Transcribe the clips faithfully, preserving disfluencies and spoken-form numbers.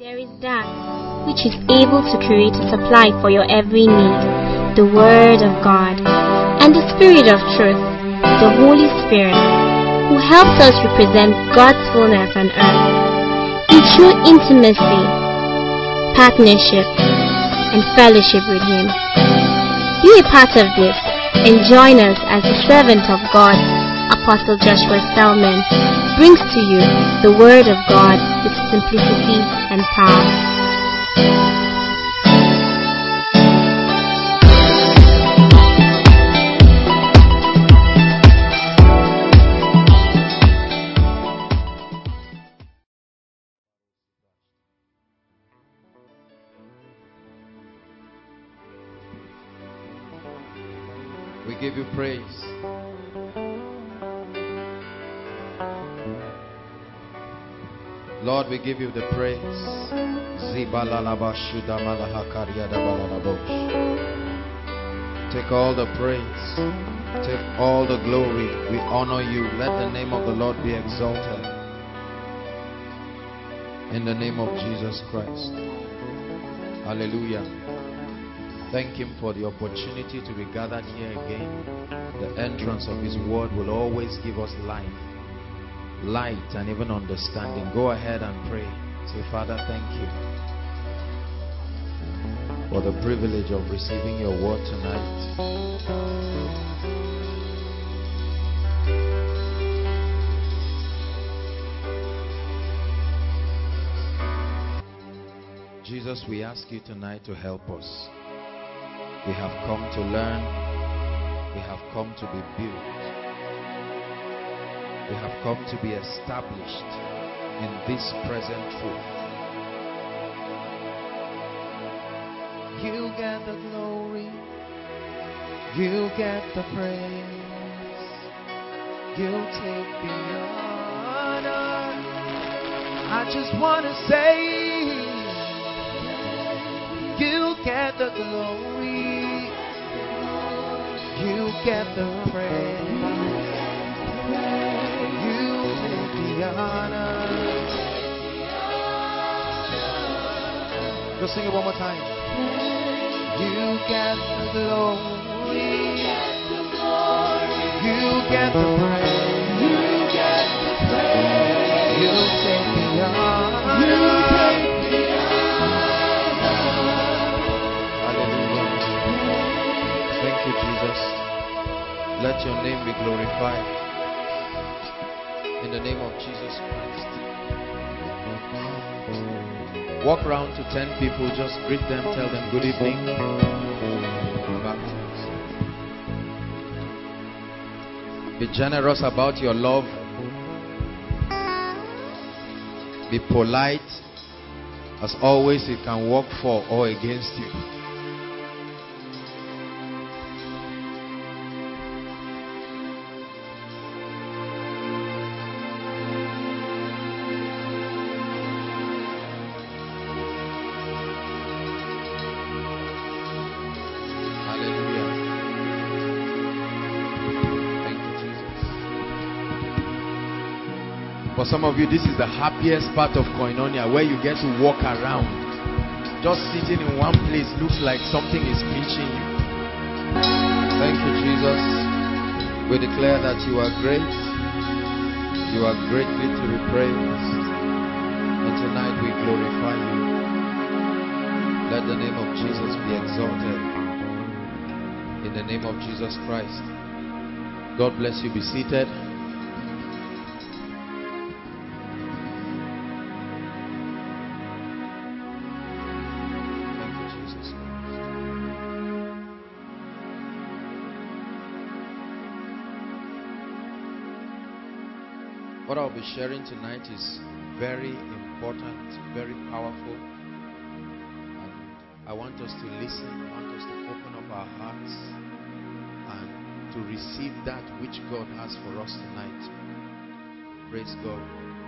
There is that which is able to create a supply for your every need, the Word of God, and the Spirit of truth, the Holy Spirit, who helps us represent God's fullness on earth in true intimacy, partnership, and fellowship with Him. Be a part of this and join us as the servant of God, Apostle Joshua Selman, brings to you the Word of God with simplicity and power. We give you praise. Lord, we give you the praise. Take all the praise. Take all the glory. We honor you. Let the name of the Lord be exalted. In the name of Jesus Christ. Hallelujah. Thank Him for the opportunity to be gathered here again. The entrance of His word will always give us life. Light and even understanding. Go ahead and pray. Say, Father, thank you for the privilege of receiving your word tonight. Jesus, we ask you tonight to help us. We have come to learn. We have come to be built. We have come to be established in this present truth. You get the glory. You get the praise. You take the honor. I just want to say, you get the glory. You get the praise. Honor. Just sing it one more time. You get the glory. You get the praise. You get the praise. You take the honor. You take the honor. Hallelujah. Thank you, Jesus. Let your name be glorified. In the name of Jesus Christ. Walk around to ten people, just greet them, tell them good evening. Be generous about your love. Be polite. As always, it can work for or against you. For some of you, this is the happiest part of Koinonia, where you get to walk around. Just sitting in one place looks like something is pinching you. Thank you, Jesus. We declare that you are great. You are greatly to be praised. And tonight we glorify you. Let the name of Jesus be exalted. In the name of Jesus Christ. God bless you. Be seated. What I'll be sharing tonight is very important, very powerful, and I want us to listen. I want us to open up our hearts and to receive that which God has for us tonight. Praise God.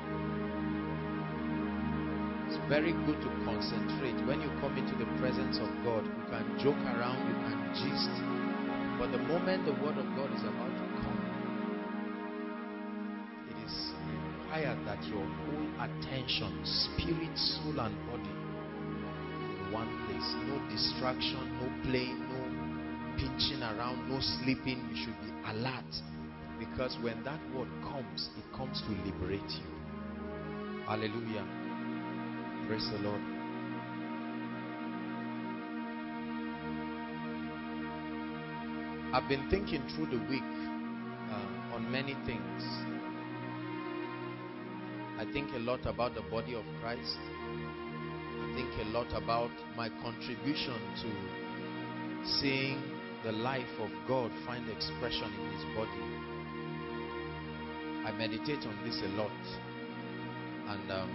It's very good to concentrate. When you come into the presence of God, you can joke around, you can gist, but the moment the word of God is about to come, required that your whole attention, spirit, soul, and body in one place. No distraction, no playing, no pinching around, no sleeping. You should be alert, because when that word comes, it comes to liberate you. Hallelujah. Praise the Lord. I've been thinking through the week uh, on many things. I think a lot about the body of Christ. I think a lot about my contribution to seeing the life of God find expression in His body. I meditate on this a lot. And um,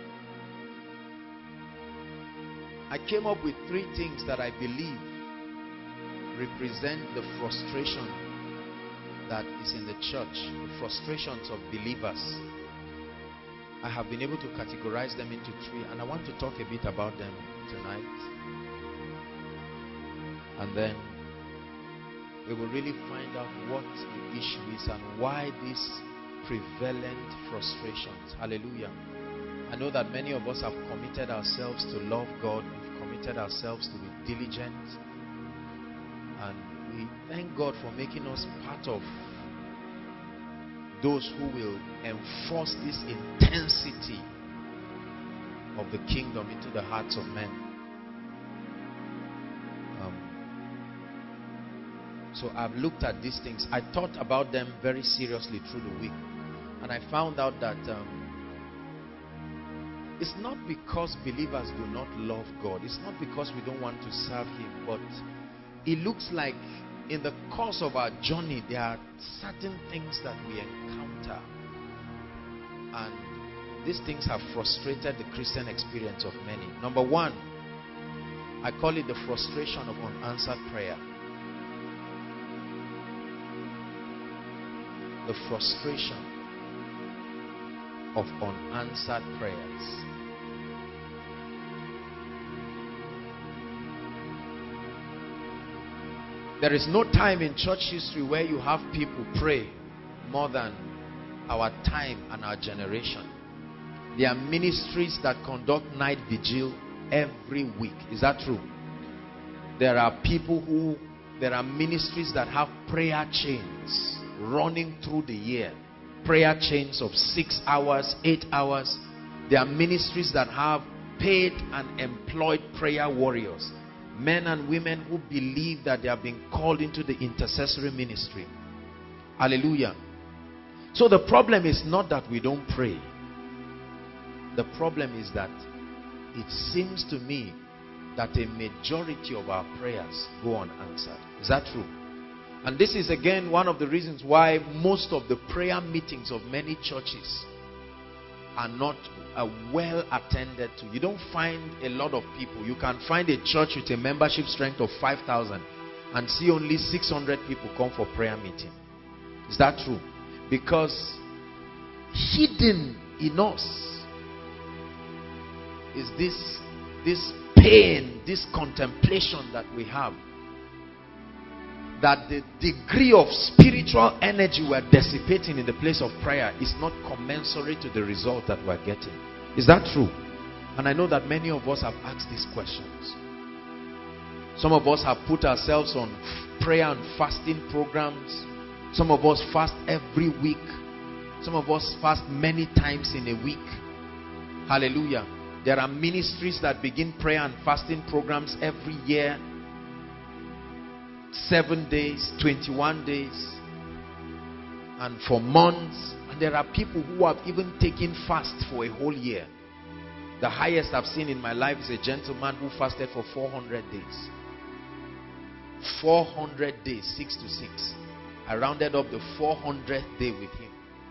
I came up with three things that I believe represent the frustration that is in the church, the frustrations of believers. I have been able to categorize them into three, and I want to talk a bit about them tonight. And then we will really find out what the issue is and why these prevalent frustrations. Hallelujah. I know that many of us have committed ourselves to love God. We've committed ourselves to be diligent. And we thank God for making us part of those who will enforce this intensity of the kingdom into the hearts of men. Um, so I've looked at these things. I thought about them very seriously through the week. And I found out that um, it's not because believers do not love God. It's not because we don't want to serve Him. But it looks like in the course of our journey, there are certain things that we encounter. And these things have frustrated the Christian experience of many. Number one, I call it the frustration of unanswered prayer. The frustration of unanswered prayers. There is no time in church history where you have people pray more than our time and our generation. There are ministries that conduct night vigil every week. Is that true? There are people who, there are ministries that have prayer chains running through the year. Prayer chains of six hours, eight hours. There are ministries that have paid and employed prayer warriors. Men and women who believe that they have been called into the intercessory ministry. Hallelujah. So the problem is not that we don't pray. The problem is that it seems to me that a majority of our prayers go unanswered. Is that true? And this is again one of the reasons why most of the prayer meetings of many churches are not uh, well attended to. You don't find a lot of people. You can find a church with a membership strength of five thousand and see only six hundred people come for prayer meeting. Is that true? Because hidden in us is this, this pain, this contemplation that we have. That the degree of spiritual energy we're dissipating in the place of prayer is not commensurate to the result that we're getting. Is that true? And I know that many of us have asked these questions. Some of us have put ourselves on prayer and fasting programs. Some of us fast every week. Some of us fast many times in a week. Hallelujah. There are ministries that begin prayer and fasting programs every year. Seven days, twenty-one days, and for months. And there are people who have even taken fast for a whole year. The highest I've seen in my life is a gentleman who fasted for four hundred days. four hundred days, six to six. I rounded up the four hundredth day with him.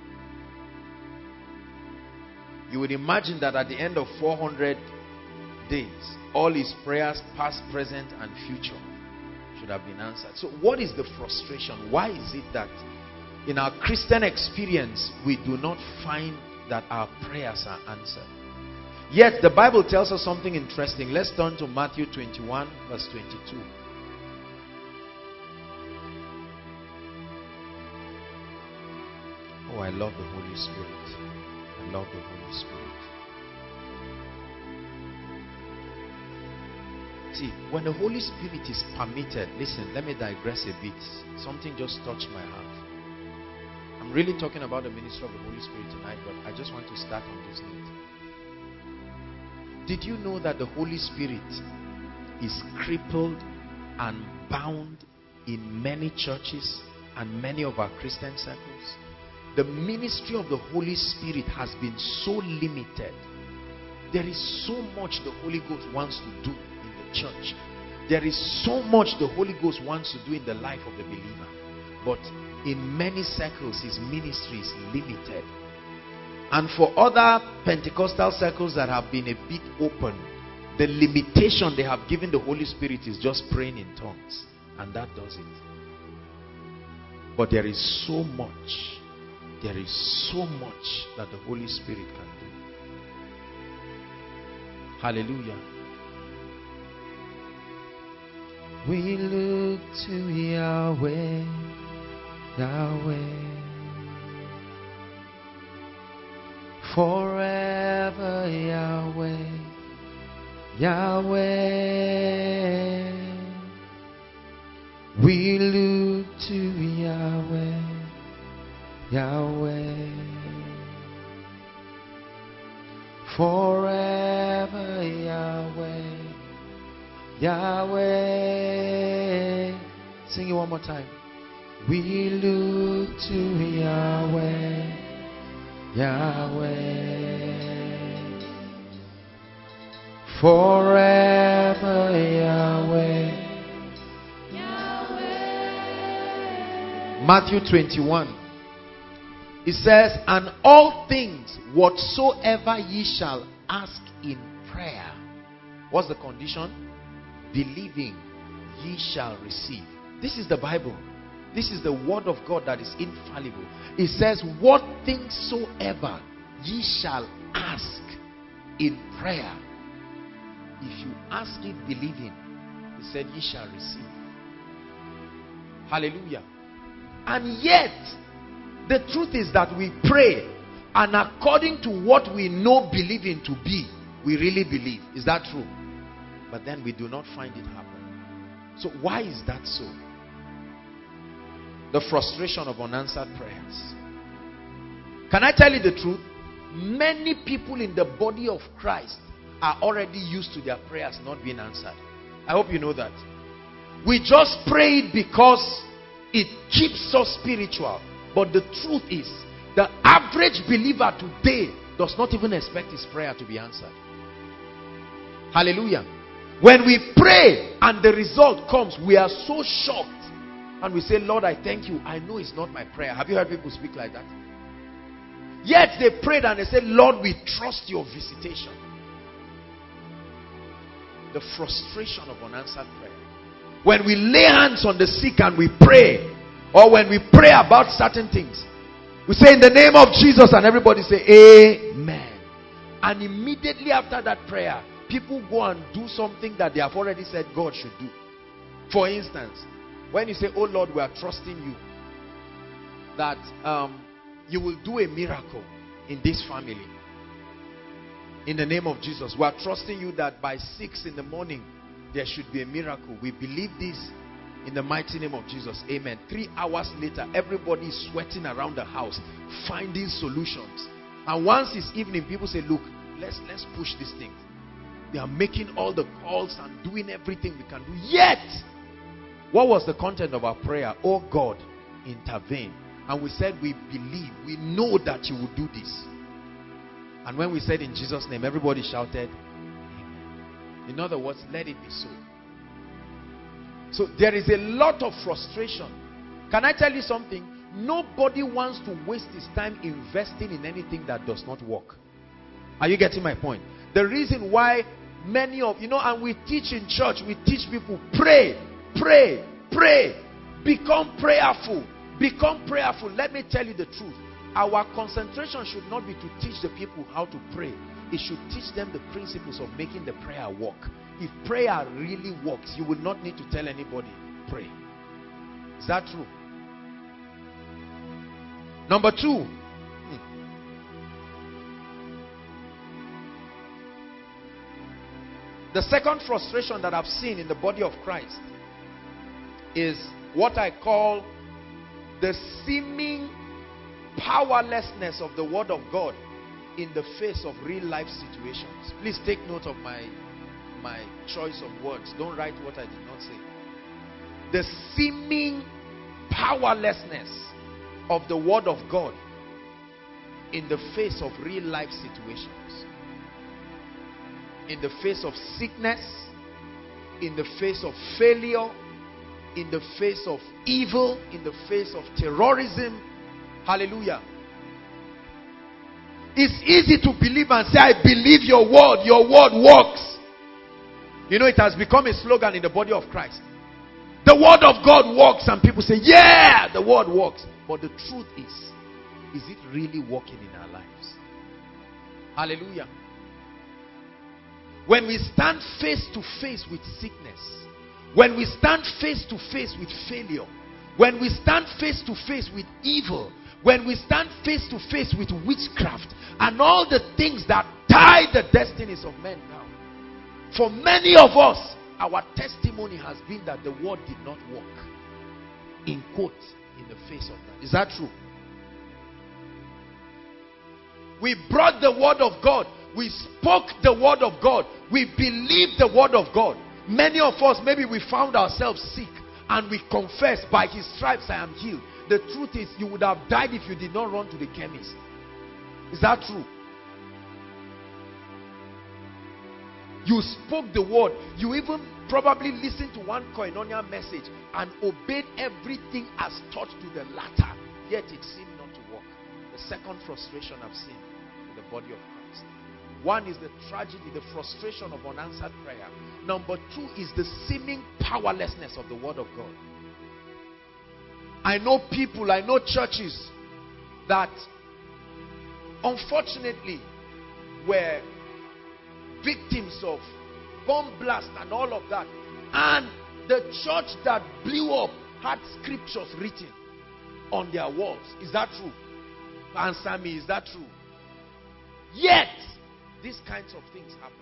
You would imagine that at the end of four hundred days, all his prayers, past, present, and future, should have been answered. So what is the frustration? Why is it that in our Christian experience we do not find that our prayers are answered? Yet the Bible tells us something interesting. Let's turn to Matthew twenty-one verse twenty-two. Oh, I love the Holy Spirit. I I love the Holy Spirit. See, when the Holy Spirit is permitted, listen, let me digress a bit. Something just touched my heart. I'm really talking about the ministry of the Holy Spirit tonight, but I just want to start on this note. Did you know that the Holy Spirit is crippled and bound in many churches and many of our Christian circles? The ministry of the Holy Spirit has been so limited. There is so much the Holy Ghost wants to do in the church. There is so much the Holy Ghost wants to do in the life of the believer. But in many circles, his ministry is limited. And for other Pentecostal circles that have been a bit open, the limitation they have given the Holy Spirit is just praying in tongues. And that does it. But there is so much, there is so much that the Holy Spirit can do. Hallelujah. We look to Yahweh, Yahweh, forever Yahweh, Yahweh. We look to Yahweh, Yahweh, forever Yahweh, Yahweh. Sing it one more time. We look to Yahweh, Yahweh, forever Yahweh, Yahweh. Matthew twenty-one. It says, and all things whatsoever ye shall ask in prayer. What's the condition? Believing, ye shall receive. This is the Bible. This is the word of God that is infallible. It says, what things soever ye shall ask in prayer. If you ask it believing, he said, ye shall receive. Hallelujah. And yet, the truth is that we pray, and according to what we know believing to be, we really believe. Is that true? But then we do not find it happen. So why is that so? The frustration of unanswered prayers. Can I tell you the truth? Many people in the body of Christ are already used to their prayers not being answered. I hope you know that. We just pray it because it keeps us spiritual. But the truth is, the average believer today does not even expect his prayer to be answered. Hallelujah. When we pray and the result comes, we are so shocked. And we say, Lord, I thank you. I know it's not my prayer. Have you heard people speak like that? Yet they prayed and they said, Lord, we trust your visitation. The frustration of unanswered prayer. When we lay hands on the sick and we pray, or when we pray about certain things, we say in the name of Jesus, and everybody say amen. And immediately after that prayer, people go and do something that they have already said God should do. For instance, when you say, oh Lord, we are trusting you that um, you will do a miracle in this family. In the name of Jesus, we are trusting you that by six in the morning, there should be a miracle. We believe this in the mighty name of Jesus. Amen. Three hours later, everybody is sweating around the house, finding solutions. And once it's evening, people say, look, let's, let's push this thing. They are making all the calls and doing everything we can do. Yet, what was the content of our prayer? Oh God, intervene. And we said we believe, we know that you will do this. And when we said in Jesus' name, everybody shouted, amen. In other words, let it be so. So there is a lot of frustration. Can I tell you something? Nobody wants to waste his time investing in anything that does not work. Are you getting my point? The reason why many of, you know, and we teach in church, we teach people, pray, pray, pray, become prayerful, become prayerful. Let me tell you the truth. Our concentration should not be to teach the people how to pray. It should teach them the principles of making the prayer work. If prayer really works, you will not need to tell anybody, pray. Is that true? Number two, The second frustration that I've seen in the body of Christ is what I call the seeming powerlessness of the word of God in the face of real life situations. Please take note of my my choice of words. Don't write what I did not say. The seeming powerlessness of the word of God in the face of real life situations. In the face of sickness, in the face of failure, in the face of evil, in the face of terrorism. Hallelujah. It's easy to believe and say, I believe your word, your word works. You know, it has become a slogan in the body of Christ. The word of God works, and people say, yeah, the word works. But the truth is, is it really working in our lives? Hallelujah. When we stand face to face with sickness, when we stand face to face with failure, when we stand face to face with evil, when we stand face to face with witchcraft and all the things that tie the destinies of men down, for many of us, our testimony has been that the word did not work. In quote, in the face of that. Is that true? We brought the word of God. We spoke the word of God. We believed the word of God. Many of us, maybe we found ourselves sick and we confessed, by his stripes I am healed. The truth is, you would have died if you did not run to the chemist. Is that true? You spoke the word. You even probably listened to one koinonia message and obeyed everything as taught to the latter. Yet it seemed not to work. The second frustration I've seen in the body of Christ. One is the tragedy, the frustration of unanswered prayer. Number two is the seeming powerlessness of the word of God. I know people, I know churches that unfortunately were victims of bomb blast and all of that. And the church that blew up had scriptures written on their walls. Is that true? Answer me, is that true? Yet, these kinds of things happen.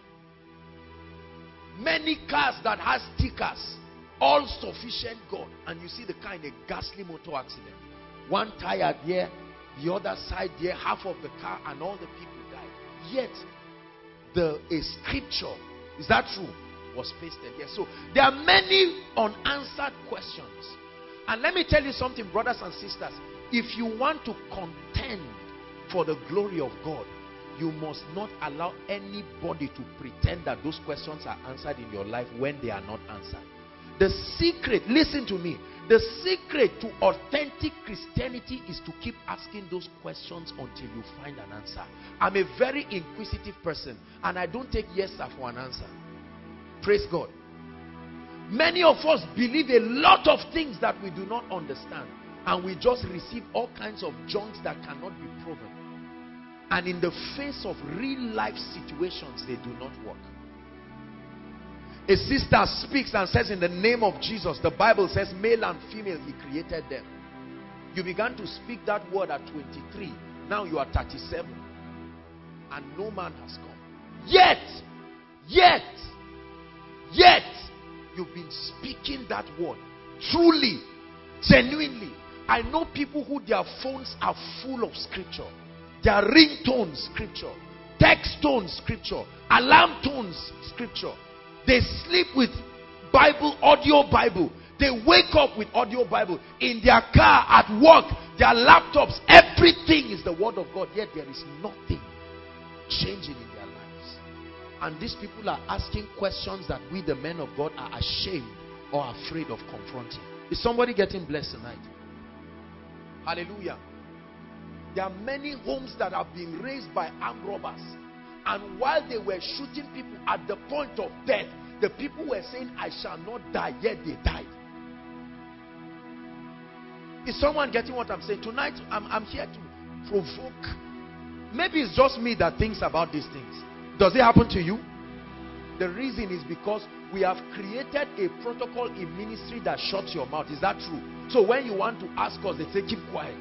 Many cars that has stickers, all sufficient God, and you see the car in a ghastly motor accident. One tire there, the other side there, half of the car, and all the people died. Yet, the a scripture, is that true, was pasted there. So there are many unanswered questions. And let me tell you something, brothers and sisters. If you want to contend for the glory of God, you must not allow anybody to pretend that those questions are answered in your life when they are not answered. The secret, listen to me, the secret to authentic Christianity is to keep asking those questions until you find an answer. I'm a very inquisitive person, and I don't take yes sir for an answer. Praise God. Many of us believe a lot of things that we do not understand, and we just receive all kinds of junks that cannot be proven. And in the face of real life situations, they do not work. A sister speaks and says, in the name of Jesus, the Bible says male and female, he created them. You began to speak that word at twenty-three. Now you are thirty-seven. And no man has come. Yet, yet, yet, you've been speaking that word. Truly, genuinely. I know people who their phones are full of scripture. Their ringtones, scripture. Text tones, scripture. Alarm tones, scripture. They sleep with Bible, audio Bible. They wake up with audio Bible. In their car, at work, their laptops, everything is the word of God. Yet there is nothing changing in their lives. And these people are asking questions that we, the men of God, are ashamed or afraid of confronting. Is somebody getting blessed tonight? Hallelujah. There are many homes that have been raised by armed robbers. And while they were shooting people at the point of death, the people were saying, I shall not die, yet they died. Is someone getting what I'm saying? Tonight, I'm, I'm here to provoke. Maybe it's just me that thinks about these things. Does it happen to you? The reason is because we have created a protocol in ministry that shuts your mouth. Is that true? So when you want to ask us, they say, keep quiet.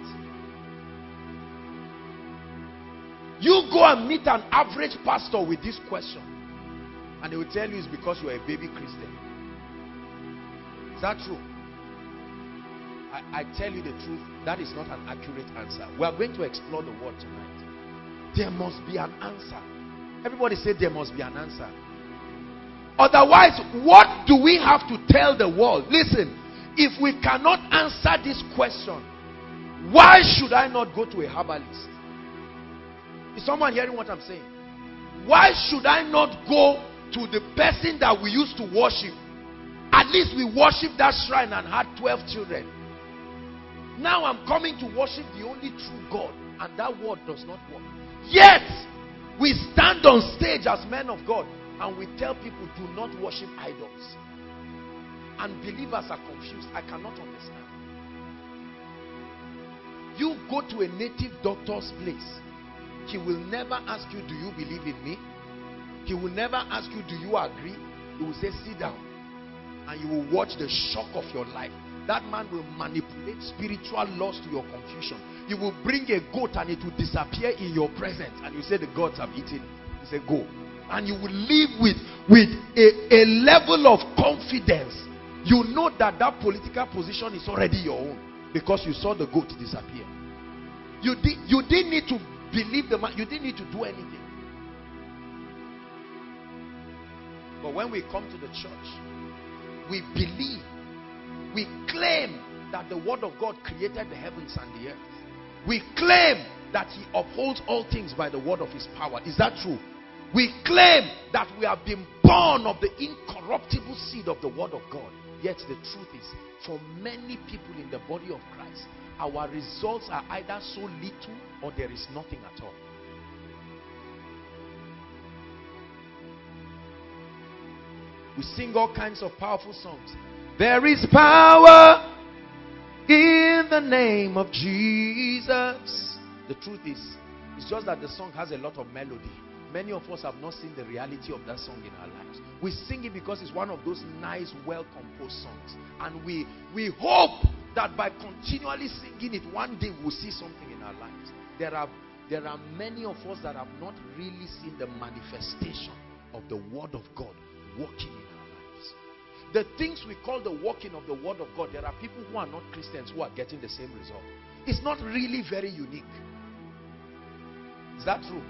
You go and meet an average pastor with this question. And they will tell you it's because you are a baby Christian. Is that true? I, I tell you the truth, that is not an accurate answer. We are going to explore the word tonight. There must be an answer. Everybody say there must be an answer. Otherwise, what do we have to tell the world? Listen, if we cannot answer this question, why should I not go to a herbalist? Is someone hearing what I'm saying? Why should I not go to the person that we used to worship? At least we worship that shrine and had twelve children. Now I'm coming to worship the only true God, and that word does not work. Yet, we stand on stage as men of God and we tell people, do not worship idols. And believers are confused. I cannot understand. You go to a native doctor's place. He will never ask you, do you believe in me? He will never ask you, do you agree? He will say, sit down. And you will watch the shock of your life. That man will manipulate spiritual laws to your confusion. You will bring a goat and it will disappear in your presence. And you say, the gods have eaten. He say, go. And you will live with, with a, a level of confidence. You know that that political position is already your own. Because you saw the goat disappear. You, did, you didn't need to believe the man. You didn't need to do anything. But when we come to the church, we believe, we claim that the word of God created the heavens and the earth. We claim that he upholds all things by the word of his power. Is that true? We claim that we have been born of the incorruptible seed of the word of God. Yet the truth is, for many people in the body of Christ, our results are either so little or there is nothing at all. We sing all kinds of powerful songs. There is power in the name of Jesus. The truth is, it's just that the song has a lot of melody. Many of us have not seen the reality of that song in our lives. We sing it because it's one of those nice, well-composed songs. And we, we hope that by continually singing it, one day we'll see something in our lives. There are, there are many of us that have not really seen the manifestation of the word of God working in our lives. The things we call the working of the word of God, there are people who are not Christians who are getting the same result. It's not really very unique. Is that true?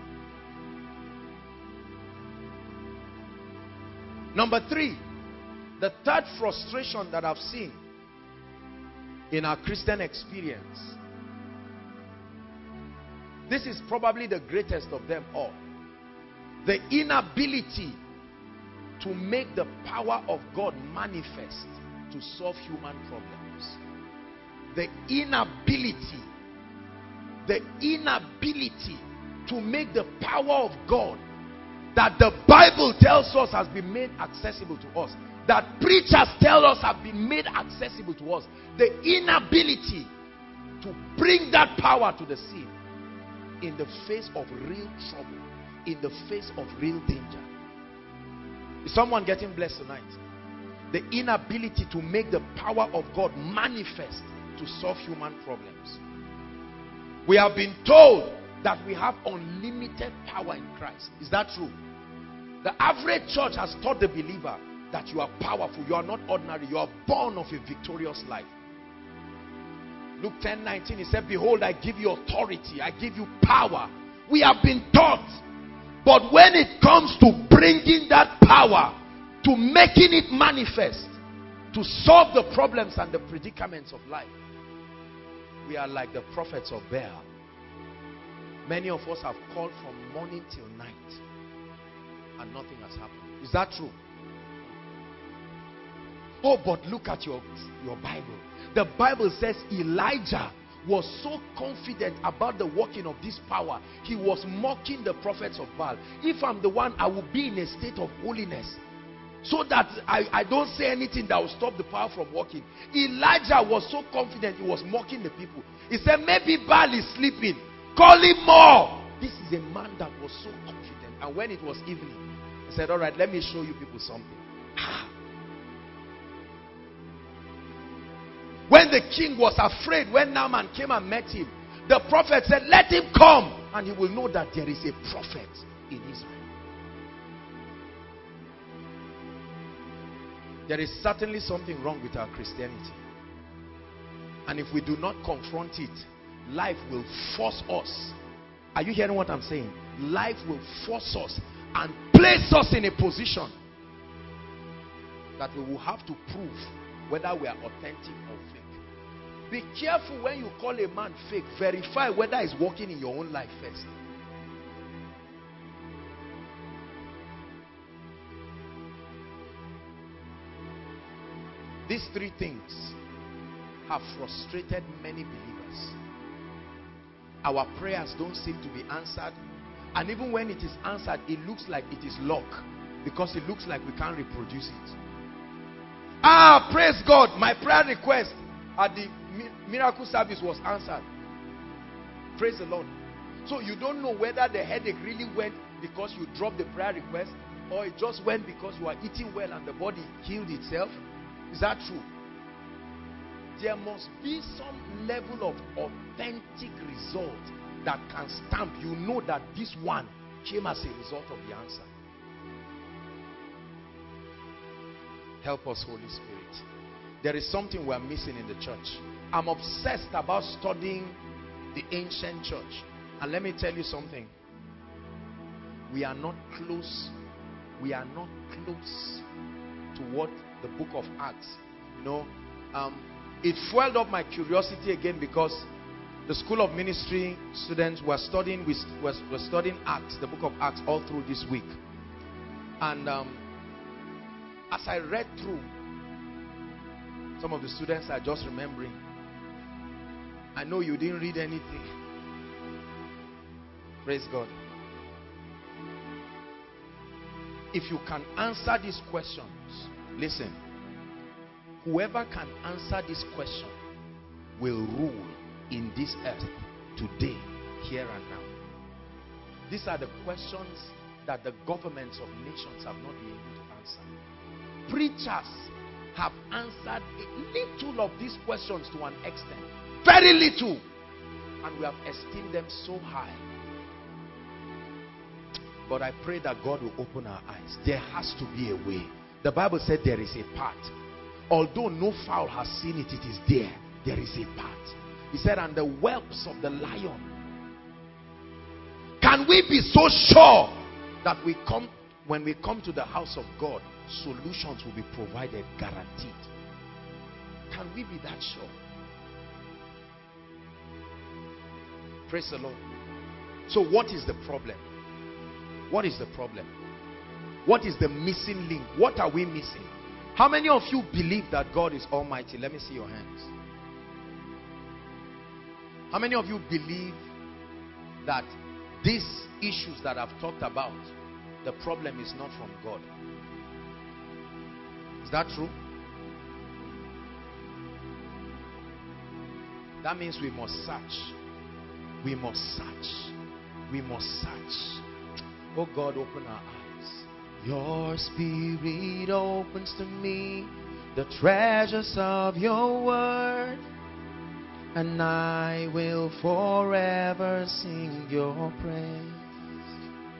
Number three, the third frustration that I've seen in our Christian experience. This is probably the greatest of them all. The inability to make the power of God manifest to solve human problems. The inability, the inability to make the power of God that the Bible tells us has been made accessible to us, that preachers tell us have been made accessible to us, the inability to bring that power to the scene in the face of real trouble, in the face of real danger. Is someone getting blessed tonight? The inability to make the power of God manifest to solve human problems. We have been told that we have unlimited power in Christ. Is that true? The average church has taught the believer that you are powerful, you are not ordinary, you are born of a victorious life. Luke ten nineteen, he said, behold, I give you authority, I give you power. We have been taught. But when it comes to bringing that power, to making it manifest, to solve the problems and the predicaments of life, we are like the prophets of Baal. Many of us have called from morning till night and nothing has happened. Is that true? Oh, but look at your, your Bible. The Bible says Elijah was so confident about the working of this power, he was mocking the prophets of Baal. If I'm the one, I will be in a state of holiness, so that I, I don't say anything that will stop the power from working. Elijah was so confident, he was mocking the people. He said, maybe Baal is sleeping. Call him more. This is a man that was so confident. And when it was evening, he said, all right, let me show you people something. When the king was afraid, when Naaman came and met him, the prophet said, let him come, and he will know that there is a prophet in Israel. There is certainly something wrong with our Christianity. And if we do not confront it, life will force us. Are you hearing what I'm saying? Life will force us and place us in a position that we will have to prove whether we are authentic or fake. Be careful when you call a man fake. Verify whether he's working in your own life first. These three things have frustrated many believers. Our prayers don't seem to be answered. And even when it is answered, it looks like it is luck. Because it looks like we can't reproduce it. Ah, praise God. My prayer request at the miracle service was answered. Praise the Lord. So you don't know whether the headache really went because you dropped the prayer request, or it just went because you are eating well and the body healed itself. Is that true? There must be some level of authentic result that can stamp. You know that this one came as a result of the answer. Help us, Holy Spirit. There is something we are missing in the church. I'm obsessed about studying the ancient church. And let me tell you something. We are not close. We are not close to what the book of Acts, you know, um, it fueled up my curiosity again, because the School of Ministry students were studying, we were, were studying Acts, the book of Acts, all through this week. And um, as I read through, some of the students are just remembering, I know you didn't read anything. Praise God. If you can answer these questions, listen, whoever can answer this question will rule in this earth today, here and now. These are the questions that the governments of nations have not been able to answer. Preachers have answered a little of these questions to an extent. Very little. And we have esteemed them so high. But I pray that God will open our eyes. There has to be a way. The Bible said there is a path. Although no fowl has seen it, it is there. There is a path. He said, and the whelps of the lion. Can we be so sure that we come, when we come to the house of God, solutions will be provided, guaranteed? Can we be that sure? Praise the Lord. So what is the problem? What is the problem? What is the missing link? What are we missing? How many of you believe that God is almighty? Let me see your hands. How many of you believe that these issues that I've talked about, the problem is not from God? Is that true? That means we must search. We must search. We must search. Oh God, open our eyes. Your Spirit opens to me the treasures of your word, and I will forever sing your praise.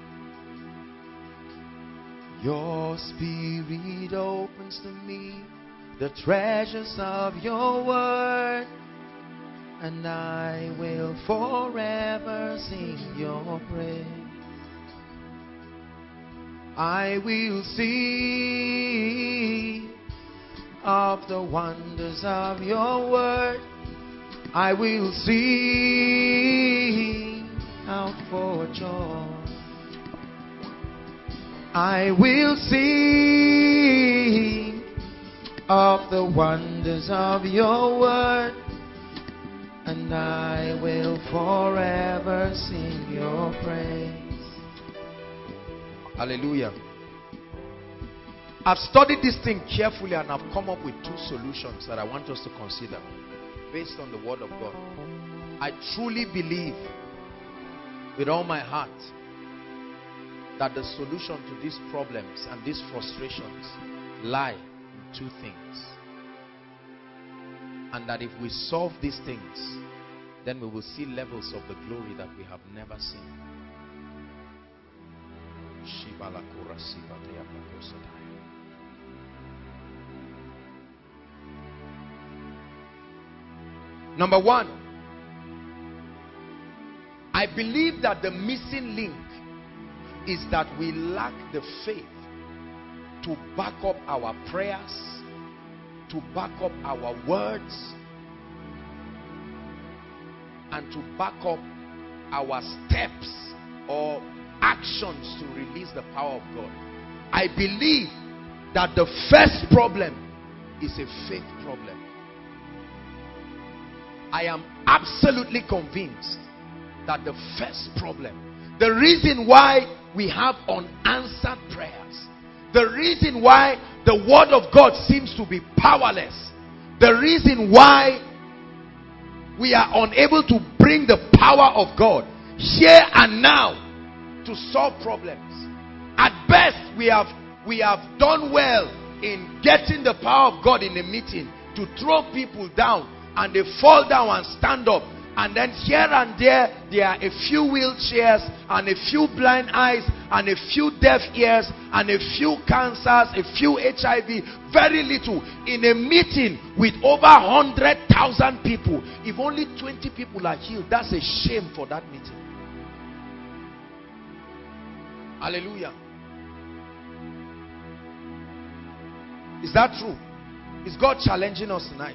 Your Spirit opens to me the treasures of your word, and I will forever sing your praise. I will sing of the wonders of your word. I will sing out for joy. I will sing of the wonders of your word, and I will forever sing your praise. Hallelujah. I've studied this thing carefully, and I've come up with two solutions that I want us to consider based on the word of God. I truly believe with all my heart that the solution to these problems and these frustrations lie in two things. And that if we solve these things, then we will see levels of the glory that we have never seen. Number one, I believe that the missing link is that we lack the faith to back up our prayers, to back up our words, and to back up our steps or actions to release the power of God. I believe that the first problem is a faith problem. I am absolutely convinced that the first problem, the reason why we have unanswered prayers, the reason why the word of God seems to be powerless, the reason why we are unable to bring the power of God here and now to solve problems. At best, we have we have done well in getting the power of God in a meeting to throw people down, and they fall down and stand up. And then here and there, there are a few wheelchairs and a few blind eyes and a few deaf ears and a few cancers, a few H I V, very little. In a meeting with over one hundred thousand people, if only twenty people are healed, that's a shame for that meeting. Hallelujah. Is that true? Is God challenging us tonight?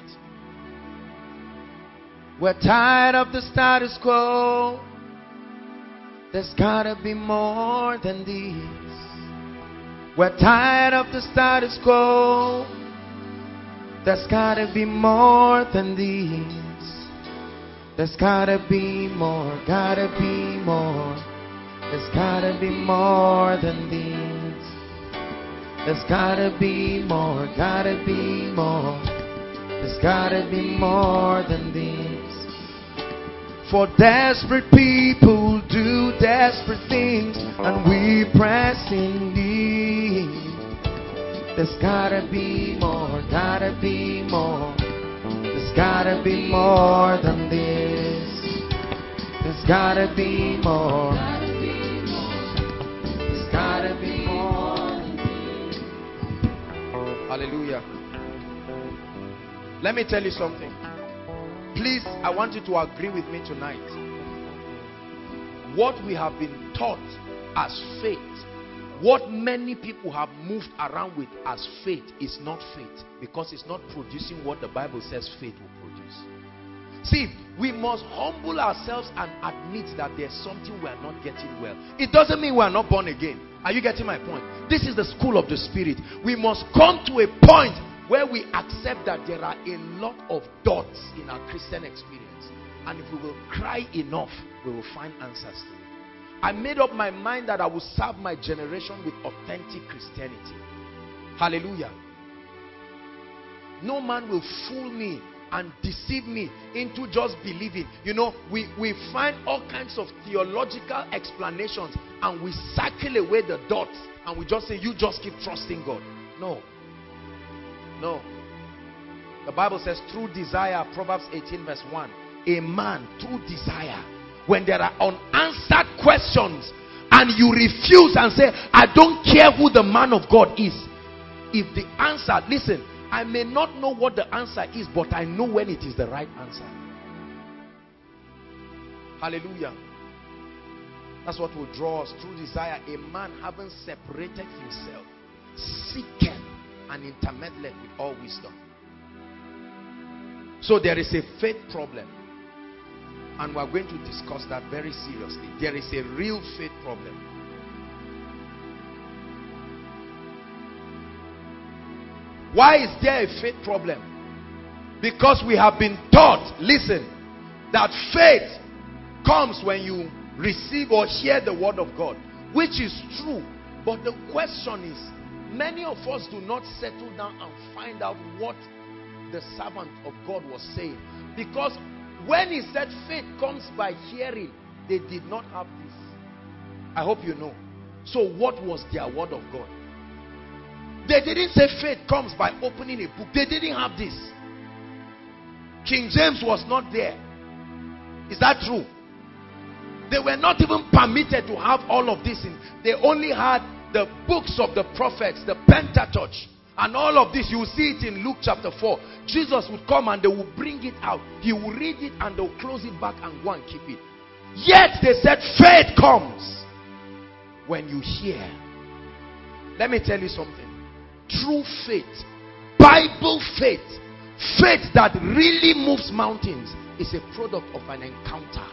We're tired of the status quo. There's gotta be more than this. We're tired of the status quo. There's gotta be more than this. There's gotta be more, gotta be more. There's gotta be more than this. There's gotta be more, gotta be more. There's gotta be more than this. For desperate people do desperate things, and we press in need. There's gotta be more, gotta be more. There's gotta be more than this. There's gotta be more. There's gotta be more than this. Hallelujah. Let me tell you something. Please, I want you to agree with me tonight. What we have been taught as faith, what many people have moved around with as faith, is not faith, because it's not producing what the Bible says faith will produce. See, we must humble ourselves and admit that there's something we are not getting well. It doesn't mean we are not born again. Are you getting my point? This is the school of the Spirit. We must come to a point where we accept that there are a lot of dots in our Christian experience, and if we will cry enough, we will find answers to it. I made up my mind that I will serve my generation with authentic Christianity. Hallelujah. No man will fool me and deceive me into just believing. You know, we, we find all kinds of theological explanations and we circle away the dots and we just say, you just keep trusting God. No. No. The Bible says through desire, Proverbs eighteen verse one, a man through desire, when there are unanswered questions and you refuse and say, I don't care who the man of God is. If the answer, listen, I may not know what the answer is, but I know when it is the right answer. Hallelujah. That's what will draw us. Through desire, a man having separated himself, seeketh and intermeddleth with all wisdom. So there is a faith problem, and we are going to discuss that very seriously. There is a real faith problem. Why is there a faith problem? Because we have been taught, listen, that faith comes when you receive or hear the word of God, which is true. But the question is, many of us do not settle down and find out what the servant of God was saying. Because when he said faith comes by hearing, they did not have this. I hope you know. So what was their word of God? They didn't say faith comes by opening a book. They didn't have this. King James was not there. Is that true? They were not even permitted to have all of this in. They only had the books of the prophets, the Pentateuch. And all of this, you will see it in Luke chapter four. Jesus would come and they will bring it out. He will read it and they'll close it back and go and keep it. Yet they said faith comes when you hear. Let me tell you something. True faith, Bible faith, faith that really moves mountains, is a product of an encounter.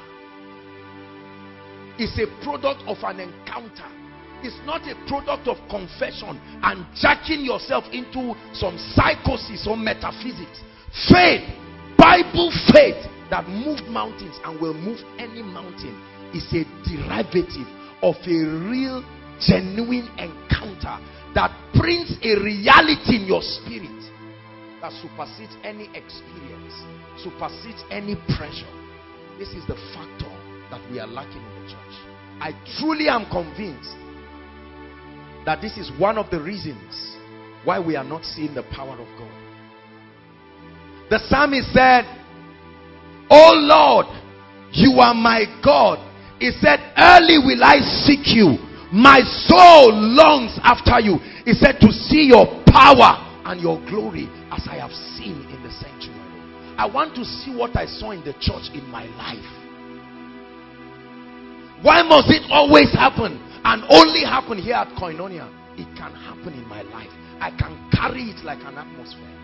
It's a product of an encounter. It's not a product of confession and jacking yourself into some psychosis or metaphysics. Faith, Bible faith that moved mountains and will move any mountain, is a derivative of a real, genuine encounter that brings a reality in your spirit that supersedes any experience, supersedes any pressure. This is the factor that we are lacking in the church. I truly am convinced that this is one of the reasons why we are not seeing the power of God. The psalmist said, "Oh Lord, you are my God." He said, "Early will I seek you. My soul longs after you." He said, "To see your power and your glory as I have seen in the sanctuary." I want to see what I saw in the church in my life. Why must it always happen and only happen here at Koinonia? It can happen in my life. I can carry it like an atmosphere.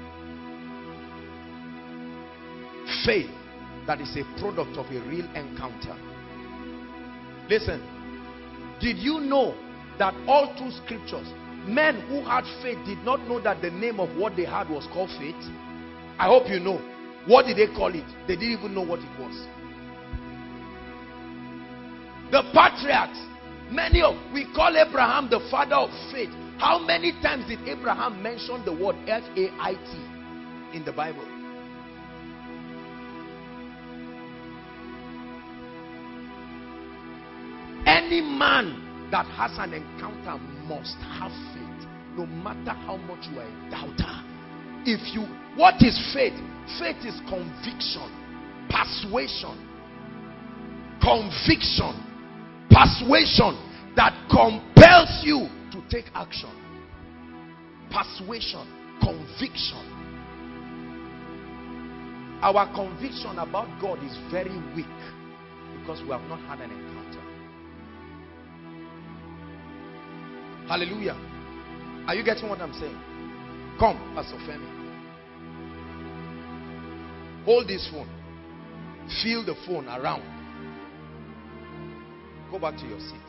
Faith that is a product of a real encounter. Listen, did you know that all through scriptures, men who had faith did not know that the name of what they had was called faith? I hope you know. What did they call it? They didn't even know what it was. The patriarchs, many of, we call Abraham the father of faith. How many times did Abraham mention the word F A I T in the Bible? Any man that has an encounter must have faith, no matter how much you are a doubter. If you, what is faith? Faith is conviction, persuasion, conviction, persuasion that compels you to take action. Persuasion, conviction. Our conviction about God is very weak because we have not had an encounter. Hallelujah. Are you getting what I'm saying? Come, Pastor Femi. Hold this phone. Feel the phone around. Go back to your seat.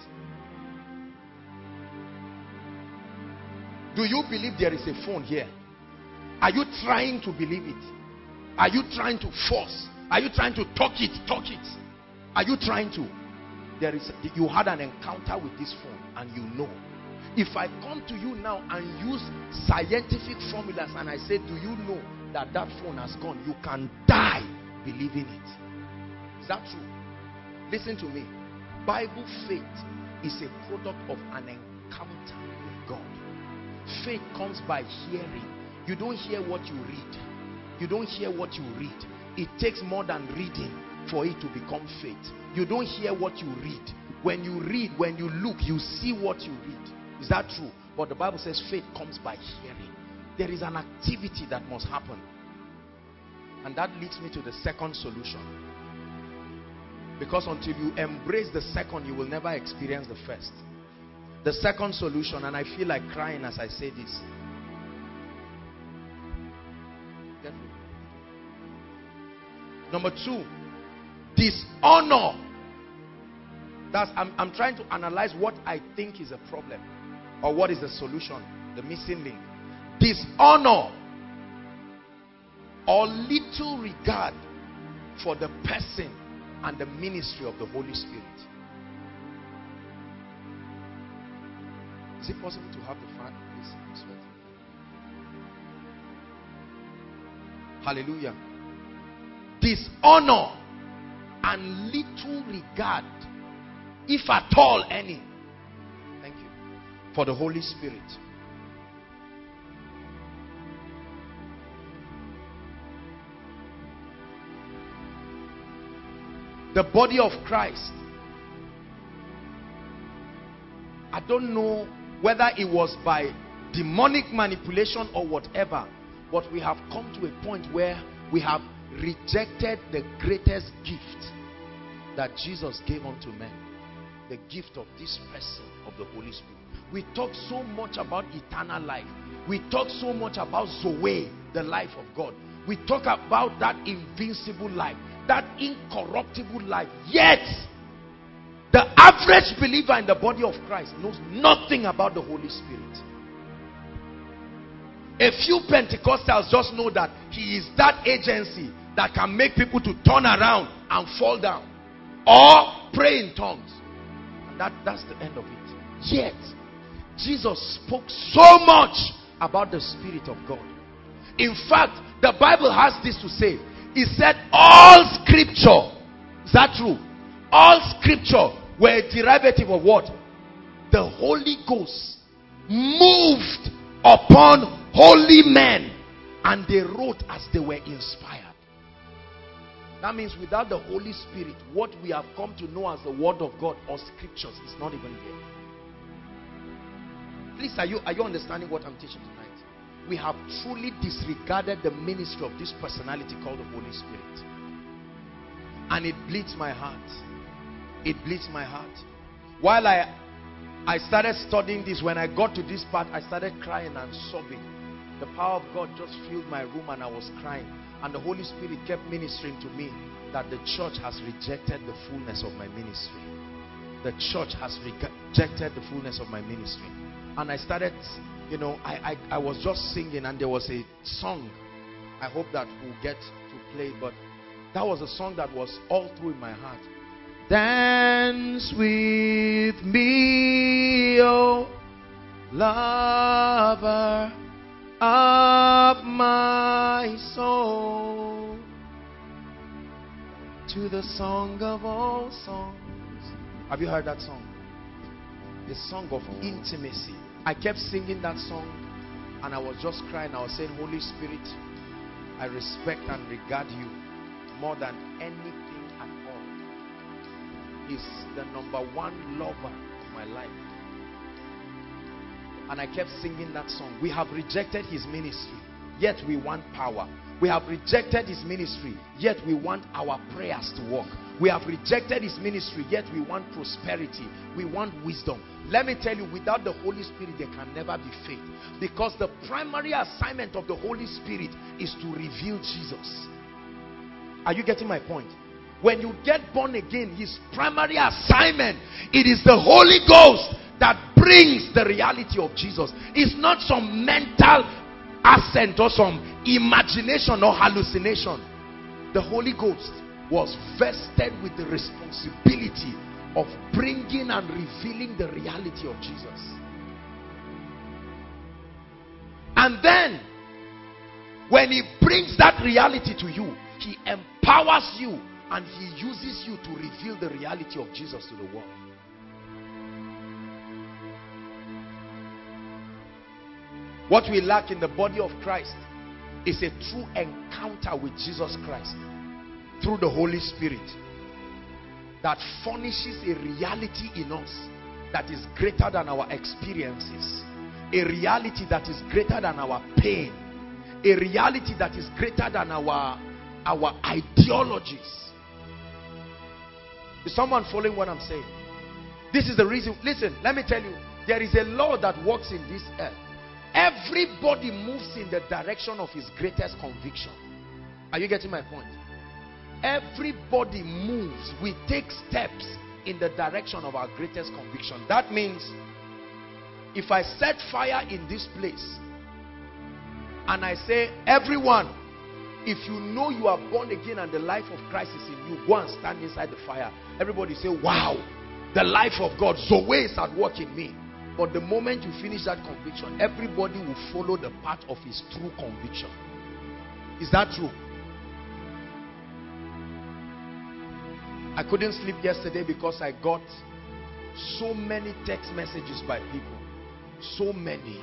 Do you believe there is a phone here? Are you trying to believe it? Are you trying to force? Are you trying to talk it, talk it? Are you trying to? There is, you had an encounter with this phone and you know. If I come to you now and use scientific formulas and I say, do you know that that phone has gone? You can die believing it. Is that true? Listen to me. Bible faith is a product of an encounter with God. Faith comes by hearing. You don't hear what you read. You don't hear what you read. It takes more than reading for it to become faith. You don't hear what you read. When you read, when you look, you see what you read. Is that true? But the Bible says faith comes by hearing. There is an activity that must happen. And that leads me to the second solution. Because until you embrace the second, you will never experience the first. The second solution, and I feel like crying as I say this. Number two, dishonor. That's, I'm, I'm trying to analyze what I think is a problem. Or what is the solution, the missing link. Dishonor or little regard for the person and the ministry of the Holy Spirit. Is it possible to have the fan? Please, hallelujah. Dishonor and little regard, if at all any, thank you, for the Holy Spirit. The body of Christ, I don't know whether it was by demonic manipulation or whatever. But we have come to a point where we have rejected the greatest gift that Jesus gave unto men. The gift of this person of the Holy Spirit. We talk so much about eternal life. We talk so much about Zoe, the life of God. We talk about that invincible life, that incorruptible life. Yet, the average believer in the body of Christ knows nothing about the Holy Spirit. A few Pentecostals just know that he is that agency that can make people to turn around and fall down or pray in tongues. And that, that's the end of it. Yet, Jesus spoke so much about the Spirit of God. In fact, the Bible has this to say. He said all scripture, is that true? All scripture were a derivative of what? The Holy Ghost moved upon holy men and they wrote as they were inspired. That means without the Holy Spirit, what we have come to know as the Word of God or scriptures is not even there. Please, are you, are you understanding what I'm teaching tonight? We have truly disregarded the ministry of this personality called the Holy Spirit. And it bleeds my heart. It bleeds my heart. While I, I started studying this, when I got to this part, I started crying and sobbing. The power of God just filled my room and I was crying. And the Holy Spirit kept ministering to me that the church has rejected the fullness of my ministry. The church has rejected the fullness of my ministry. And I started, you know, I, I, I was just singing and there was a song. I hope that we'll get to play, but that was a song that was all through in my heart. Dance with me, oh lover of my soul, to the song of all songs. Have you heard that song? The song of intimacy. I kept singing that song and I was just crying. I was saying, Holy Spirit, I respect and regard you more than anything at all. He's the number one lover of my life. And I kept singing that song. We have rejected his ministry, yet we want power. We have rejected his ministry, yet we want our prayers to work. We have rejected his ministry, yet we want prosperity. We want wisdom. Let me tell you, without the Holy Spirit, there can never be faith. Because the primary assignment of the Holy Spirit is to reveal Jesus. Are you getting my point? When you get born again, his primary assignment, it is the Holy Ghost that brings the reality of Jesus. It's not some mental assent or some imagination or hallucination. The Holy Ghost was vested with the responsibility of bringing and revealing the reality of Jesus. And then when he brings that reality to you, he empowers you and he uses you to reveal the reality of Jesus to the world. What we lack in the body of Christ is a true encounter with Jesus Christ through the Holy Spirit that furnishes a reality in us that is greater than our experiences, a reality that is greater than our pain, a reality that is greater than our, our ideologies. Is someone following what I'm saying? This is the reason. Listen, let me tell you, there is a law that works in this earth. Everybody moves in the direction of his greatest conviction. Are you getting my point? Everybody moves. We take steps in the direction of our greatest conviction. That means if I set fire in this place and I say, everyone, if you know you are born again and the life of Christ is in you, go and stand inside the fire. Everybody say, wow, the life of God, Zoe is at work in me. But the moment you finish that conviction, everybody will follow the path of his true conviction. Is that true? I couldn't sleep yesterday because I got so many text messages by people. So many.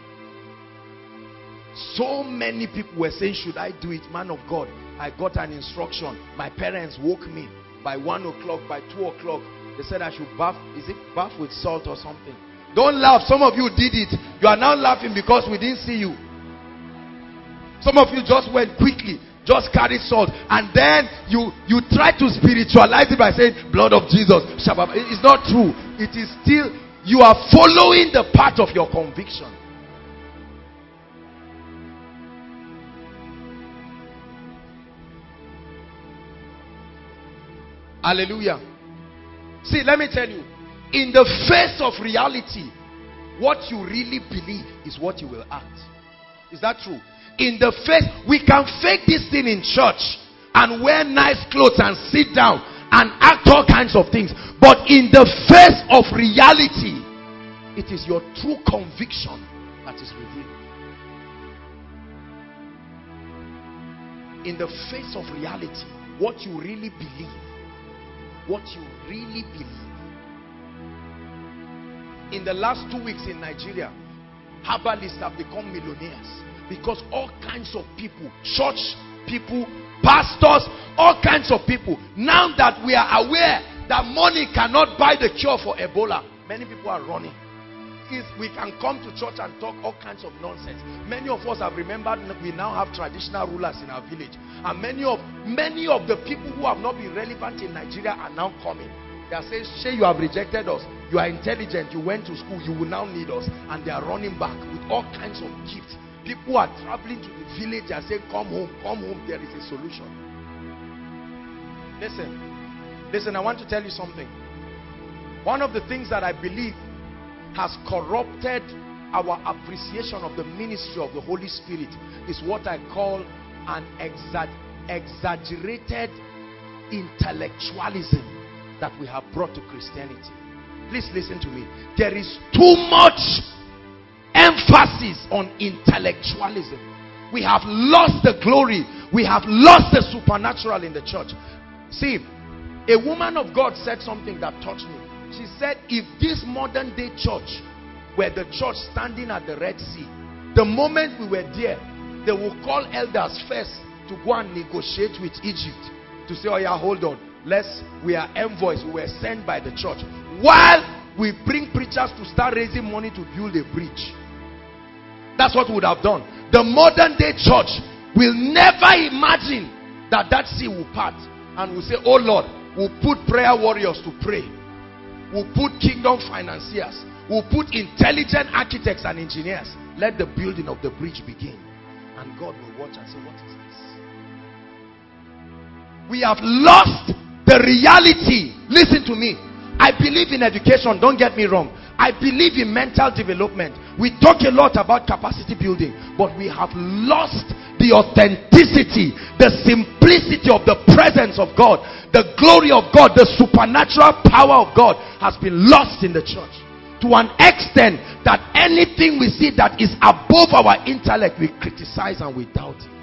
So many people were saying, should I do it? Man of God, I got an instruction. My parents woke me by one o'clock, by two o'clock. They said I should bath. Is it bath with salt or something? Don't laugh. Some of you did it. You are now laughing because we didn't see you. Some of you just went quickly, just carried salt, and then you you try to spiritualize it by saying blood of Jesus. It's not true. It is still, you are following the path of your conviction. Hallelujah. See, let me tell you, in the face of reality, what you really believe is what you will act. Is that true? In the face, we can fake this thing in church and wear nice clothes and sit down and act all kinds of things. But in the face of reality, it is your true conviction that is revealed. In the face of reality, what you really believe, what you really believe. In the last two weeks in Nigeria, herbalists have become millionaires because all kinds of people, church people, pastors, all kinds of people, now that we are aware that money cannot buy the cure for Ebola, many people are running. Is we can come to church and talk all kinds of nonsense. Many of us have remembered we now have traditional rulers in our village, and many of many of the people who have not been relevant in Nigeria are now coming. They are saying, "Shay, you have rejected us. You are intelligent. You went to school. You will now need us." And they are running back with all kinds of gifts. People are traveling to the village and saying, "Come home, come home. There is a solution." Listen, listen. I want to tell you something. One of the things that I believe has corrupted our appreciation of the ministry of the Holy Spirit is what I call an exa exaggerated intellectualism that we have brought to Christianity. Please listen to me. There is too much emphasis on intellectualism. We have lost the glory. We have lost the supernatural in the church. See, a woman of God said something that touched me. She said, if this modern day church were the church standing at the Red Sea, the moment we were there, they will call elders first to go and negotiate with Egypt to say, "Oh yeah, hold on, let's, we are envoys, we were sent by the church," while we bring preachers to start raising money to build a bridge. That's what we would have done. The modern day church will never imagine that that sea will part, and will say, "Oh Lord, we'll put prayer warriors to pray. We'll put kingdom financiers. We'll put intelligent architects and engineers. Let the building of the bridge begin." And God will watch and say, "What is this?" We have lost the reality. Listen to me. I believe in education. Don't get me wrong. I believe in mental development. We talk a lot about capacity building, but we have lost the authenticity, the simplicity of the presence of God, the glory of God, the supernatural power of God has been lost in the church to an extent that anything we see that is above our intellect, we criticize and we doubt it.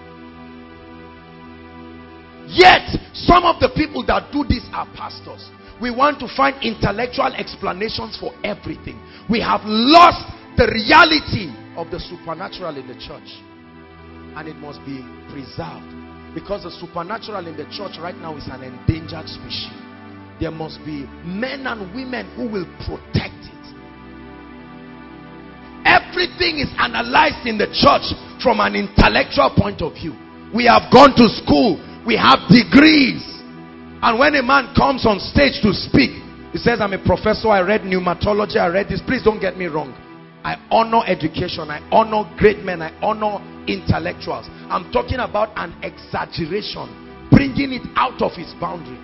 Yet, some of the people that do this are pastors. We want to find intellectual explanations for everything. We have lost the reality of the supernatural in the church, and it must be preserved, because the supernatural in the church right now is an endangered species. There must be men and women who will protect it. Everything is analyzed in the church from an intellectual point of view. We have gone to school, we have degrees, and when a man comes on stage to speak, he says, "I'm a professor, I read pneumatology, I read this." Please don't get me wrong. I honor education, I honor great men, I honor intellectuals. I'm talking about an exaggeration, bringing it out of its boundary.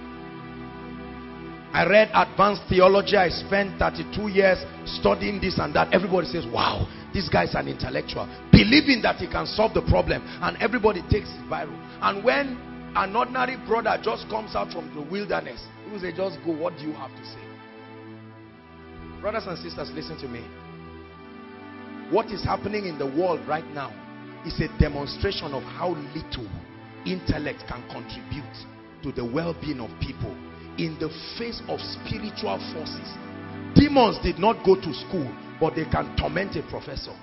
I read advanced theology, I spent thirty-two years studying this and that. Everybody says, "Wow, this guy's an intellectual," believing that he can solve the problem, and everybody takes his Bible. And when an ordinary brother just comes out from the wilderness, he will say, "Just go, what do you have to say?" Brothers and sisters, listen to me. What is happening in the world right now is a demonstration of how little intellect can contribute to the well-being of people in the face of spiritual forces. Demons did not go to school, but they can torment a professor.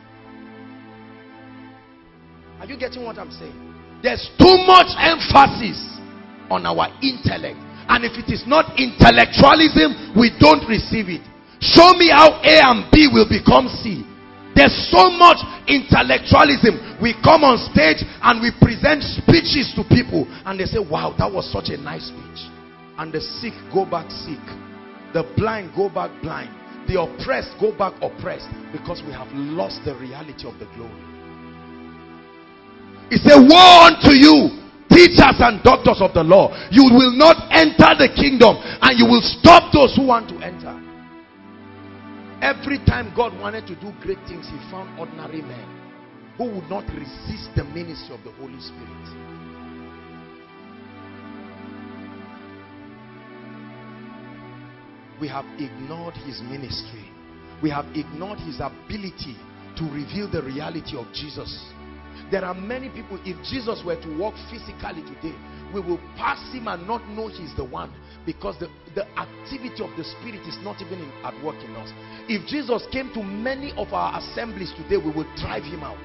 Are you getting what I'm saying? There's too much emphasis on our intellect, and if it is not intellectualism, we don't receive it. Show me how A and B will become C. There's so much intellectualism. We come on stage and we present speeches to people and they say, wow, that was such a nice speech. And the sick go back sick. The blind go back blind. The oppressed go back oppressed, because we have lost the reality of the glory. He said, woe unto you, teachers and doctors of the law. You will not enter the kingdom, and you will stop those who want to enter. Every time God wanted to do great things, he found ordinary men who would not resist the ministry of the Holy Spirit. We have ignored his ministry. We have ignored his ability to reveal the reality of Jesus. There are many people, if Jesus were to walk physically today, we will pass him and not know he's the one, because the, the activity of the Spirit is not even in, at work in us. If Jesus came to many of our assemblies today, we would drive him out.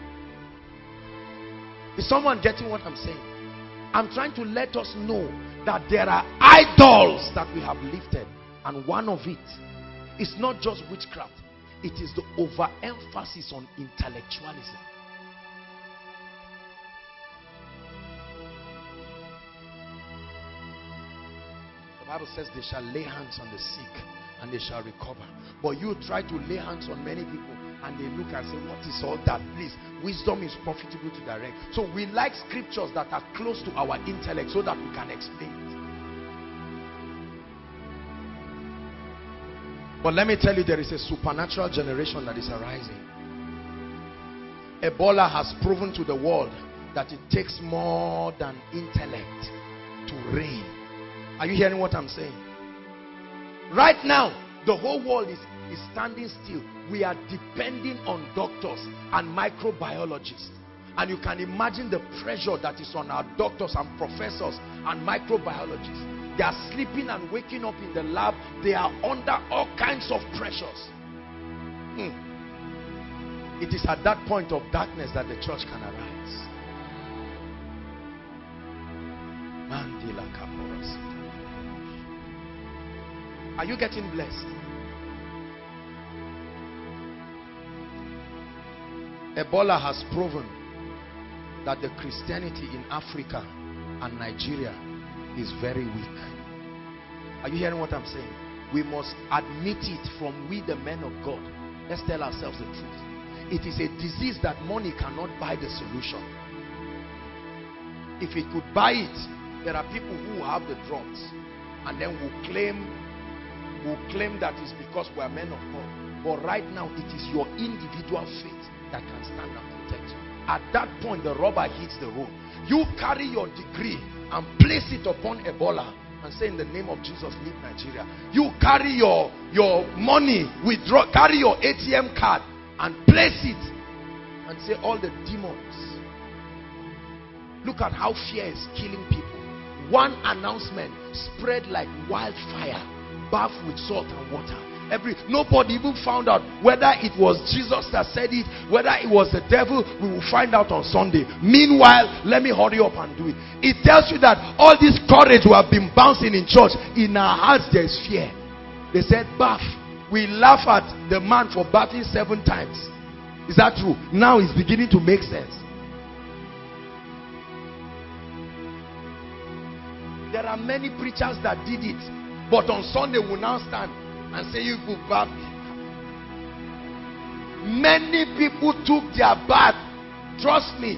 Is someone getting what I'm saying? I'm trying to let us know that there are idols that we have lifted, and one of it is not just witchcraft, it is the overemphasis on intellectualism. The Bible says they shall lay hands on the sick and they shall recover. But you try to lay hands on many people and they look and say, what is all that? Please, wisdom is profitable to direct. So we like scriptures that are close to our intellect so that we can explain it. But let me tell you, there is a supernatural generation that is arising. Ebola has proven to the world that it takes more than intellect to reign. Are you hearing what I'm saying? Right now, the whole world is, is standing still. We are depending on doctors and microbiologists. And you can imagine the pressure that is on our doctors and professors and microbiologists. They are sleeping and waking up in the lab. They are under all kinds of pressures. Hmm. It is at that point of darkness that the church can arise. Are you getting blessed? Ebola has proven that the Christianity in Africa and Nigeria is very weak. Are you hearing what I'm saying? We must admit it from we the men of God. Let's tell ourselves the truth. It is a disease that money cannot buy the solution. If it could buy it, there are people who have the drugs and then will claim will claim that it's because we are men of God. But right now, it is your individual faith that can stand and protect you. At that point, the rubber hits the road. You carry your degree and place it upon Ebola and say, in the name of Jesus, leave Nigeria. You carry your, your money, withdraw, carry your A T M card and place it and say, all the demons. Look at how fear is killing people. One announcement spread like wildfire. Bath with salt and water. Every nobody even found out whether it was Jesus that said it, whether it was the devil. We will find out on Sunday. Meanwhile, let me hurry up and do it. It tells you that all this courage we have been bouncing in church, in our hearts there is fear. They said bath. We laugh at the man for bathing seven times. Is that true? Now it's beginning to make sense. There are many preachers that did it, but on Sunday will now stand and say, you could bath me. Many people took their bath. Trust me.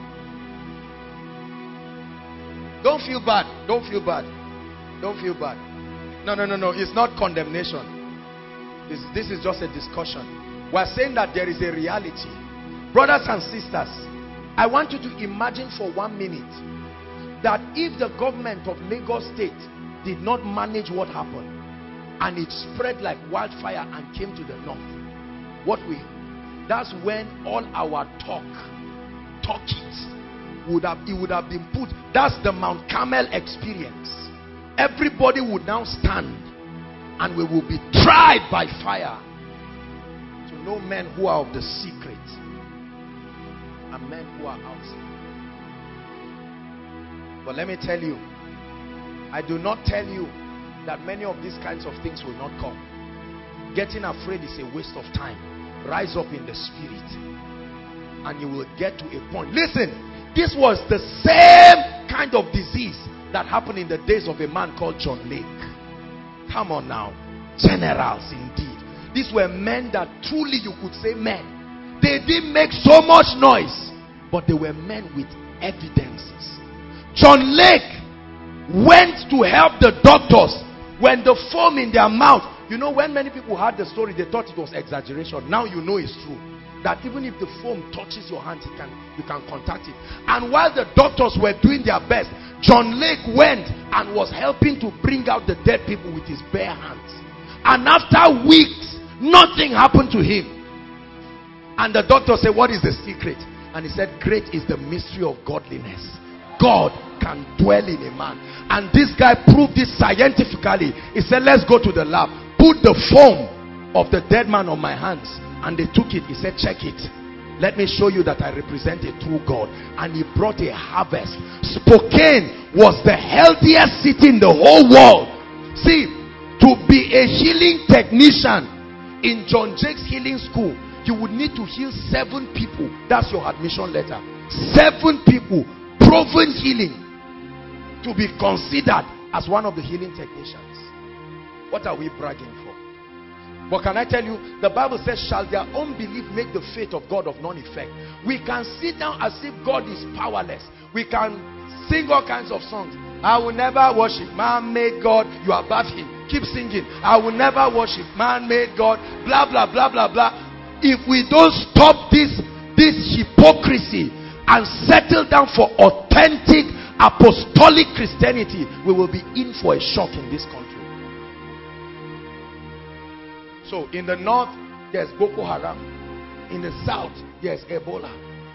Don't feel bad. Don't feel bad. Don't feel bad. No, no, no, no. It's not condemnation. This, this is just a discussion. We're saying that there is a reality. Brothers and sisters, I want you to imagine for one minute that if the government of Lagos State did not manage what happened and it spread like wildfire and came to the north, what we that's when all our talk talk it would have it would have been put. That's the Mount Carmel experience. Everybody would now stand and we will be tried by fire to know men who are of the secret and men who are outside. But let me tell you, I do not tell you that many of these kinds of things will not come. getting afraid is a waste of time. Rise up in the spirit and you will get to a point. Listen, this was the same kind of disease that happened in the days of a man called John Lake. Come on now. Generals indeed. These were men that truly you could say men. They didn't make so much noise, but they were men with evidences. John Lake went to help the doctors when the foam in their mouth. You know, when many people heard the story, they thought it was exaggeration. Now you know it's true. That even if the foam touches your hand, you can, you can contact it. And while the doctors were doing their best, John Lake went and was helping to bring out the dead people with his bare hands. And after weeks, nothing happened to him. And the doctor said, what is the secret? And he said, great is the mystery of godliness. God can dwell in a man. And this guy proved this scientifically. He said, let's go to the lab. Put the foam of the dead man on my hands. And they took it. He said, check it. Let me show you that I represent a true God. And he brought a harvest. Spokane was the healthiest city in the whole world. See, to be a healing technician in John Jake's healing school, you would need to heal seven people. That's your admission letter. Seven people. Proven healing. To be considered as one of the healing technicians. What are we bragging for? But can I tell you, the Bible says, shall their unbelief make the faith of God of none effect? We can sit down as if God is powerless. We can sing all kinds of songs. I will never worship man-made God. You are above him. Keep singing. I will never worship man-made God. Blah, blah, blah, blah, blah. If we don't stop this, this hypocrisy and settle down for authentic apostolic Christianity, we will be in for a shock in this country. So in the north, there's Boko Haram. In the south, there's Ebola.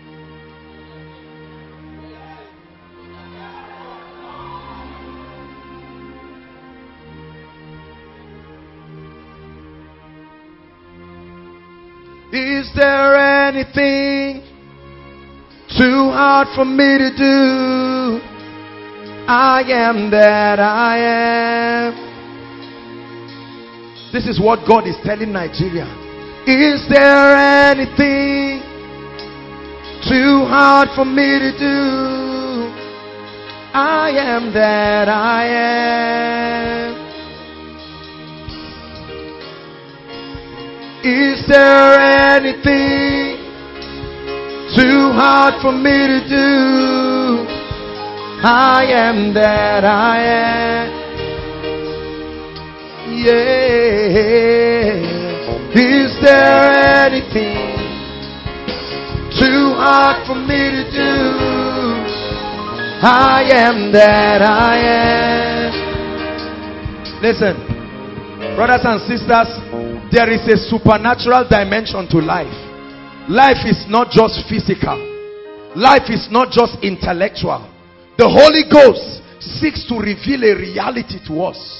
Is there anything too hard for me to do? I am that I am. This is what God is telling Nigeria. Is there anything too hard for me to do? I am that I am. Is there anything too hard for me to do? I am that I am. Yeah. Is there anything too hard for me to do? I am that I am. Listen, brothers and sisters, there is a supernatural dimension to life. Life is not just physical. Life is not just intellectual. The Holy Ghost seeks to reveal a reality to us.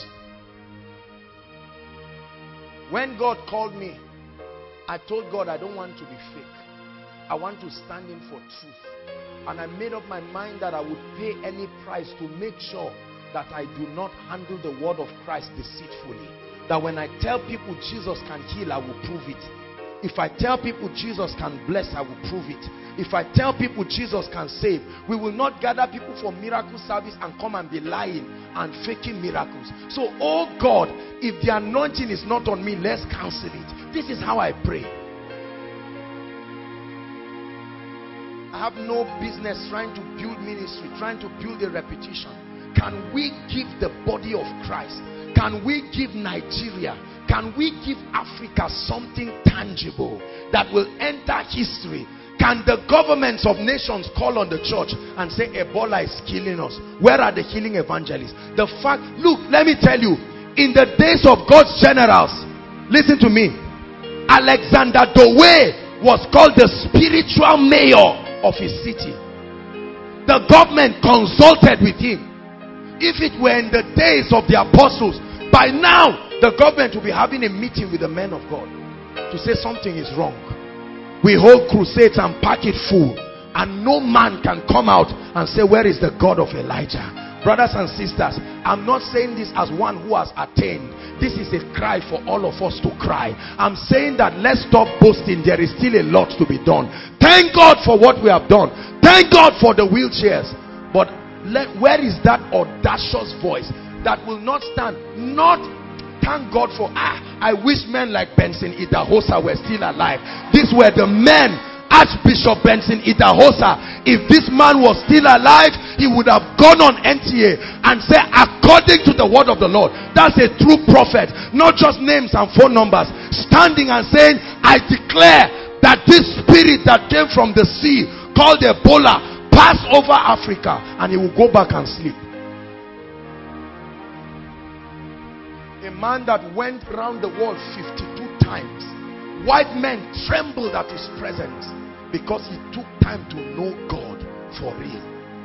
When God called me, I told God I don't want to be fake. I want to stand in for truth. And I made up my mind that I would pay any price to make sure that I do not handle the word of Christ deceitfully. That when I tell people Jesus can heal, I will prove it. If I tell people Jesus can bless, I will prove it. If I tell people Jesus can save, we will not gather people for miracle service and come and be lying and faking miracles. So, oh God, if the anointing is not on me, let's cancel it. This is how I pray. I have no business trying to build ministry, trying to build a reputation. Can we give the body of Christ? Can we give Nigeria? Can we give Africa something tangible that will enter history? Can the governments of nations call on the church and say Ebola is killing us? Where are the healing evangelists? The fact, look, let me tell you, in the days of God's generals, listen to me, Alexander Dowie was called the spiritual mayor of his city. The government consulted with him. If it were in the days of the apostles, by now the government will be having a meeting with the men of God to say something is wrong. We hold crusades and pack it full, and no man can come out and say, where is the God of Elijah? Brothers and sisters, I'm not saying this as one who has attained. This is a cry for all of us to cry. I'm saying that let's stop boasting. There is still a lot to be done. Thank God for what we have done. Thank God for the wheelchairs. But let, where is that audacious voice that will not stand? Not thank God for, ah, I wish men like Benson Idahosa were still alive. These were the men. Archbishop Benson Idahosa, if this man was still alive, he would have gone on N T A and said, according to the word of the Lord. That's a true prophet. Not just names and phone numbers. Standing and saying, I declare that this spirit that came from the sea, called Ebola, pass over Africa, and he will go back and sleep. A man that went around the world fifty-two times. White men trembled at his presence because he took time to know God for real.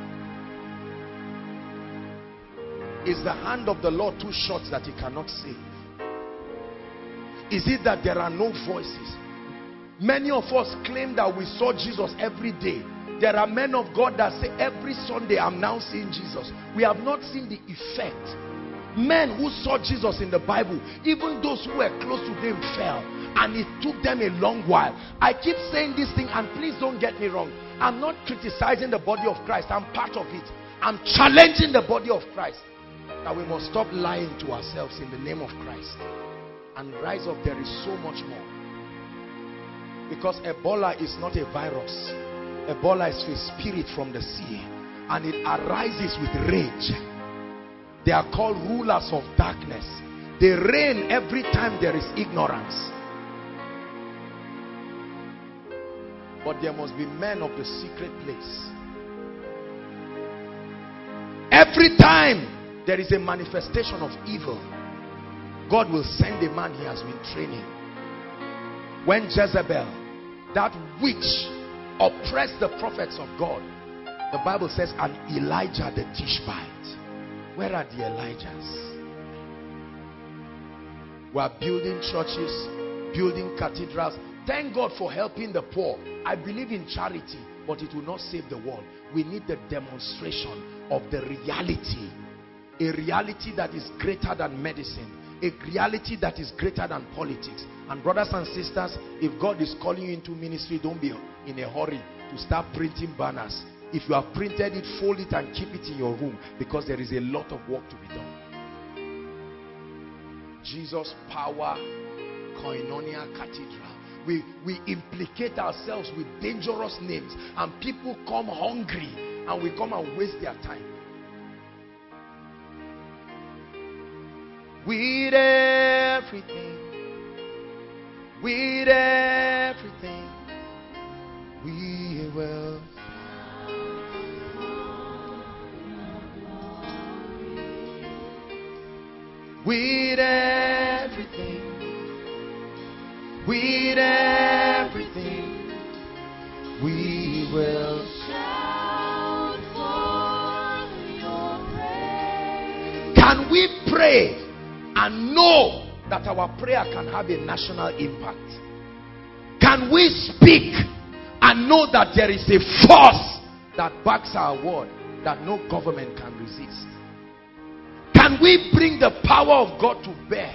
Is the hand of the Lord too short that he cannot save? Is it that there are no voices? Many of us claim that we saw Jesus every day. There are men of God that say every Sunday I'm now seeing Jesus. We have not seen the effect. Men who saw Jesus in the Bible, even those who were close to them fell, and it took them a long while. I keep saying this thing, and please don't get me wrong. I'm not criticizing the body of Christ. I'm part of it. I'm challenging the body of Christ that we must stop lying to ourselves in the name of Christ and rise up. There is so much more. Because Ebola is not a virus. Ebola is a spirit from the sea, and it arises with rage. They are called rulers of darkness. They reign every time there is ignorance. But there must be men of the secret place. Every time there is a manifestation of evil, God will send a man he has been training. When Jezebel, that witch, oppressed the prophets of God, the Bible says, and Elijah the Tishbite. Where are the Elijahs? We are building churches, building cathedrals. Thank God for helping the poor. I believe in charity, but it will not save the world. We need the demonstration of the reality. A reality that is greater than medicine. A reality that is greater than politics. And brothers and sisters, if God is calling you into ministry, don't be in a hurry to start printing banners. If you have printed it, fold it and keep it in your room, because there is a lot of work to be done. Jesus Power Koinonia Cathedral. We, we implicate ourselves with dangerous names, and people come hungry, and we come and waste their time. With everything, with everything, we will. With everything, with everything, we will shout for your praise. Can we pray and know that our prayer can have a national impact? Can we speak and know that there is a force that backs our word that no government can resist? Can we bring the power of God to bear?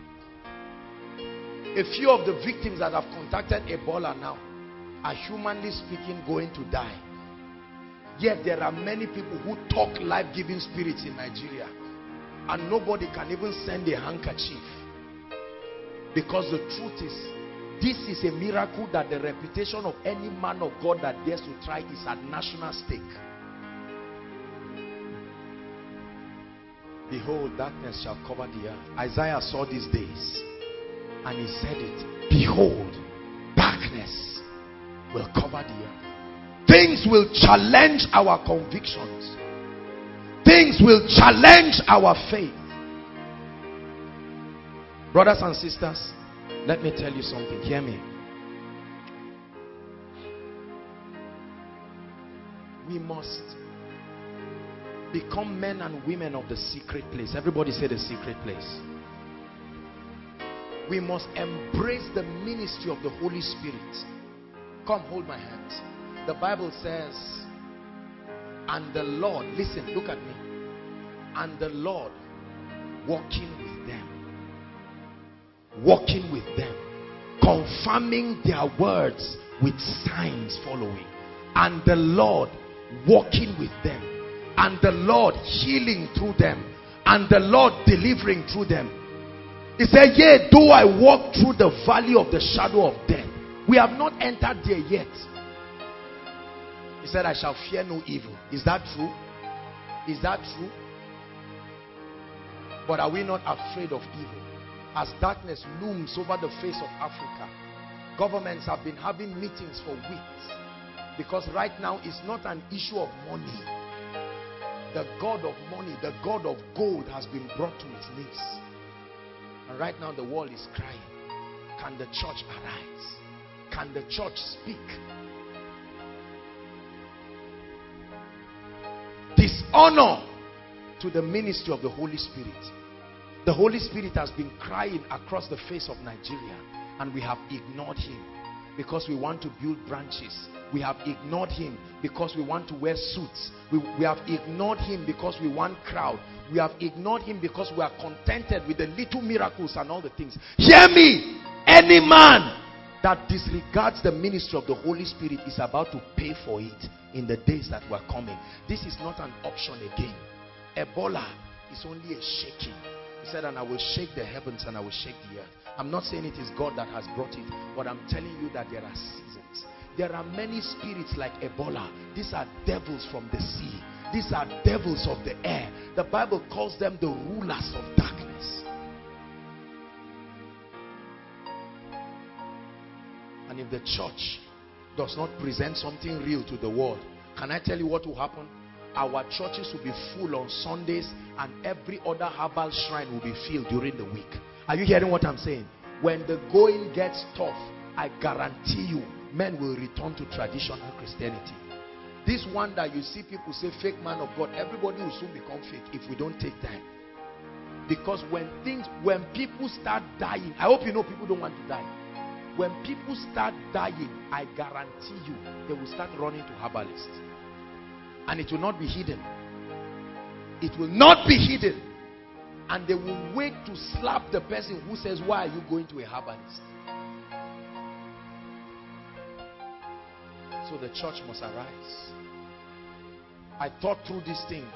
A few of the victims that have contacted Ebola now are, humanly speaking, going to die. Yet there are many people who talk life-giving spirits in Nigeria, and nobody can even send a handkerchief. Because the truth is, this is a miracle that the reputation of any man of God that dares to try is at national stake. Behold, darkness shall cover the earth. Isaiah saw these days, and he said it. Behold, darkness will cover the earth. Things will challenge our convictions. Things will challenge our faith. Brothers and sisters, let me tell you something. Hear me. We must become men and women of the secret place. Everybody say the secret place. We must embrace the ministry of the Holy Spirit. Come, hold my hands. The Bible says, and the Lord, listen, look at me. And the Lord walking with them, walking with them, confirming their words with signs following. And the Lord walking with them, and the Lord healing through them, and the Lord delivering through them. He said, yea, though I walk through the valley of the shadow of death. We have not entered there yet. He said, I shall fear no evil. Is that true? Is that true? But are we not afraid of evil? As darkness looms over the face of Africa, governments have been having meetings for weeks, because right now it's not an issue of money. The God of money, the God of gold has been brought to its knees. And right now the world is crying. Can the church arise? Can the church speak? Dishonor to the ministry of the Holy Spirit. The Holy Spirit has been crying across the face of Nigeria, and we have ignored him because we want to build branches. We have ignored him because we want to wear suits. We, we have ignored him because we want crowd. We have ignored him because we are contented with the little miracles and all the things. Hear me! Any man that disregards the ministry of the Holy Spirit is about to pay for it in the days that were coming. This is not an option again. Ebola is only a shaking. He said, and I will shake the heavens and I will shake the earth. I'm not saying it is God that has brought it, but I'm telling you that there are seasons. There are many spirits like Ebola. These are devils from the sea. These are devils of the air. The Bible calls them the rulers of darkness. And if the church does not present something real to the world, can I tell you what will happen? Our churches will be full on Sundays, and every other herbal shrine will be filled during the week. Are you hearing what I'm saying? When the going gets tough, I guarantee you, men will return to traditional Christianity. This one that you see people say fake man of God, everybody will soon become fake if we don't take time. Because when things, when people start dying, I hope you know people don't want to die. When people start dying, I guarantee you, they will start running to herbalists. And it will not be hidden. It will not be hidden. And they will wait to slap the person who says, why are you going to a herbalist? So the church must arise. I thought through these things.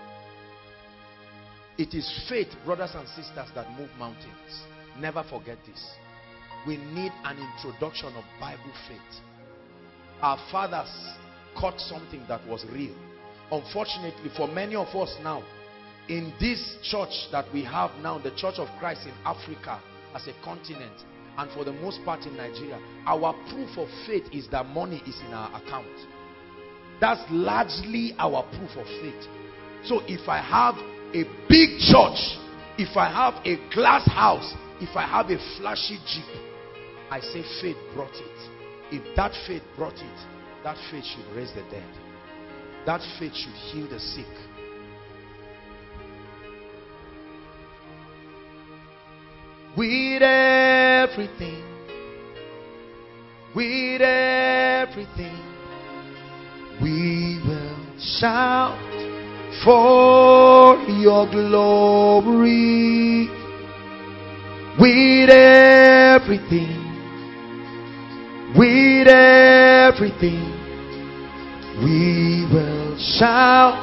It is faith, brothers and sisters, that move mountains. Never forget this. We need an introduction of Bible faith. Our fathers caught something that was real. Unfortunately, for many of us now, in this church that we have now, the Church of Christ in Africa as a continent, and for the most part in Nigeria, our proof of faith is that money is in our account. That's largely our proof of faith. So if I have a big church, if I have a glass house, if I have a flashy jeep, I say faith brought it. If that faith brought it, that faith should raise the dead. That faith should heal the sick. With everything, with everything, we will shout for your glory. With everything, with everything, we will shout.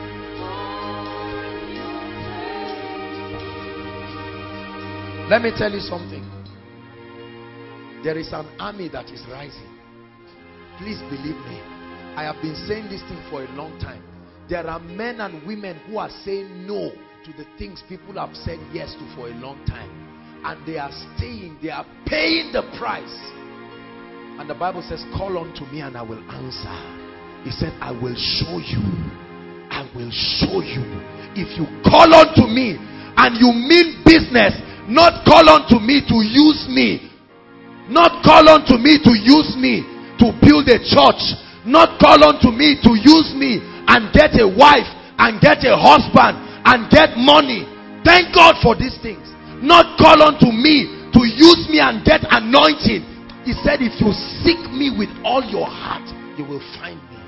Let me tell you something. There is an army that is rising. Please believe me. I have been saying this thing for a long time. There are men and women who are saying no to the things people have said yes to for a long time. And they are staying, they are paying the price. And the Bible says, call unto me and I will answer. He said, I will show you. I will show you. If you call unto me and you mean business, not call unto me to use me. Not call unto me to use me to build a church. Not call unto me to use me and get a wife and get a husband and get money. Thank God for these things. Not call unto me to use me and get anointing. He said, if you seek me with all your heart, you will find me.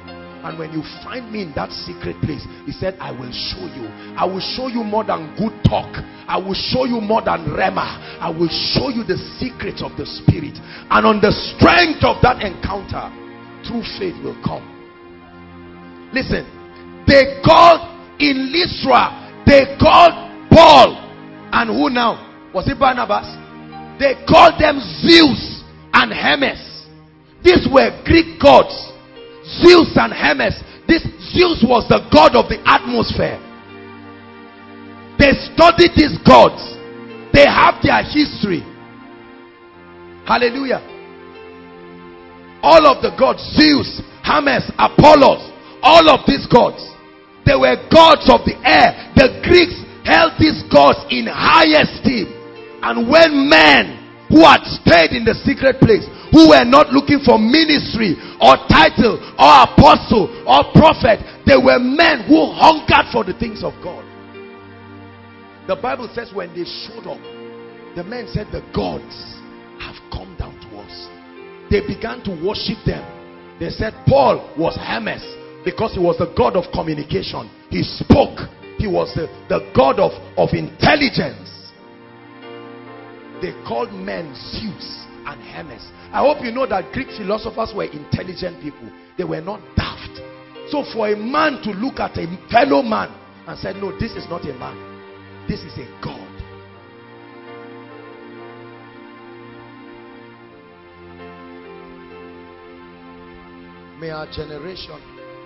And when you find me in that secret place, he said, I will show you. I will show you more than good talk. I will show you more than rhema. I will show you the secrets of the Spirit. And on the strength of that encounter, true faith will come. Listen, they called in Lystra, they called Paul. And who now? Was it Barnabas? They called them Zeus and Hermes. These were Greek gods. Zeus and Hermes. This Zeus was the god of the atmosphere. They studied these gods. They have their history. Hallelujah. All of the gods, Zeus, Hermes, Apollos, all of these gods, they were gods of the air. The Greeks held these gods in high esteem. And when men who had stayed in the secret place, who were not looking for ministry or title or apostle or prophet, they were men who hungered for the things of God. The Bible says when they showed up, the men said, the gods have come down to us. They began to worship them. They said Paul was Hermes because he was the god of communication. He spoke. He was the, the god of, of intelligence. They called men Zeus and Hermes. I hope you know that Greek philosophers were intelligent people. They were not daft. So for a man to look at a fellow man and say, no, this is not a man, this is a god. May our generation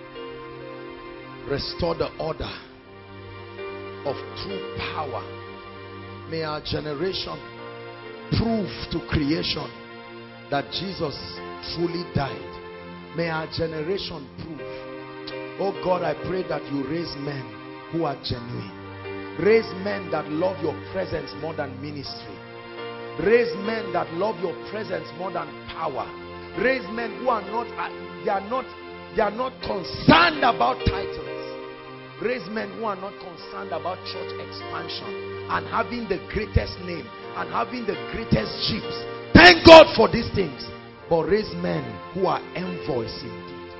restore the order of true power. May our generation prove to creation that Jesus truly died. May our generation prove. Oh God, I pray that you raise men who are genuine. Raise men that love your presence more than ministry. Raise men that love your presence more than power. Raise men who are not, they are not, they are not concerned about titles. Raise men who are not concerned about church expansion and having the greatest name and having the greatest ships. Thank God for these things. But raise men who are envoys indeed.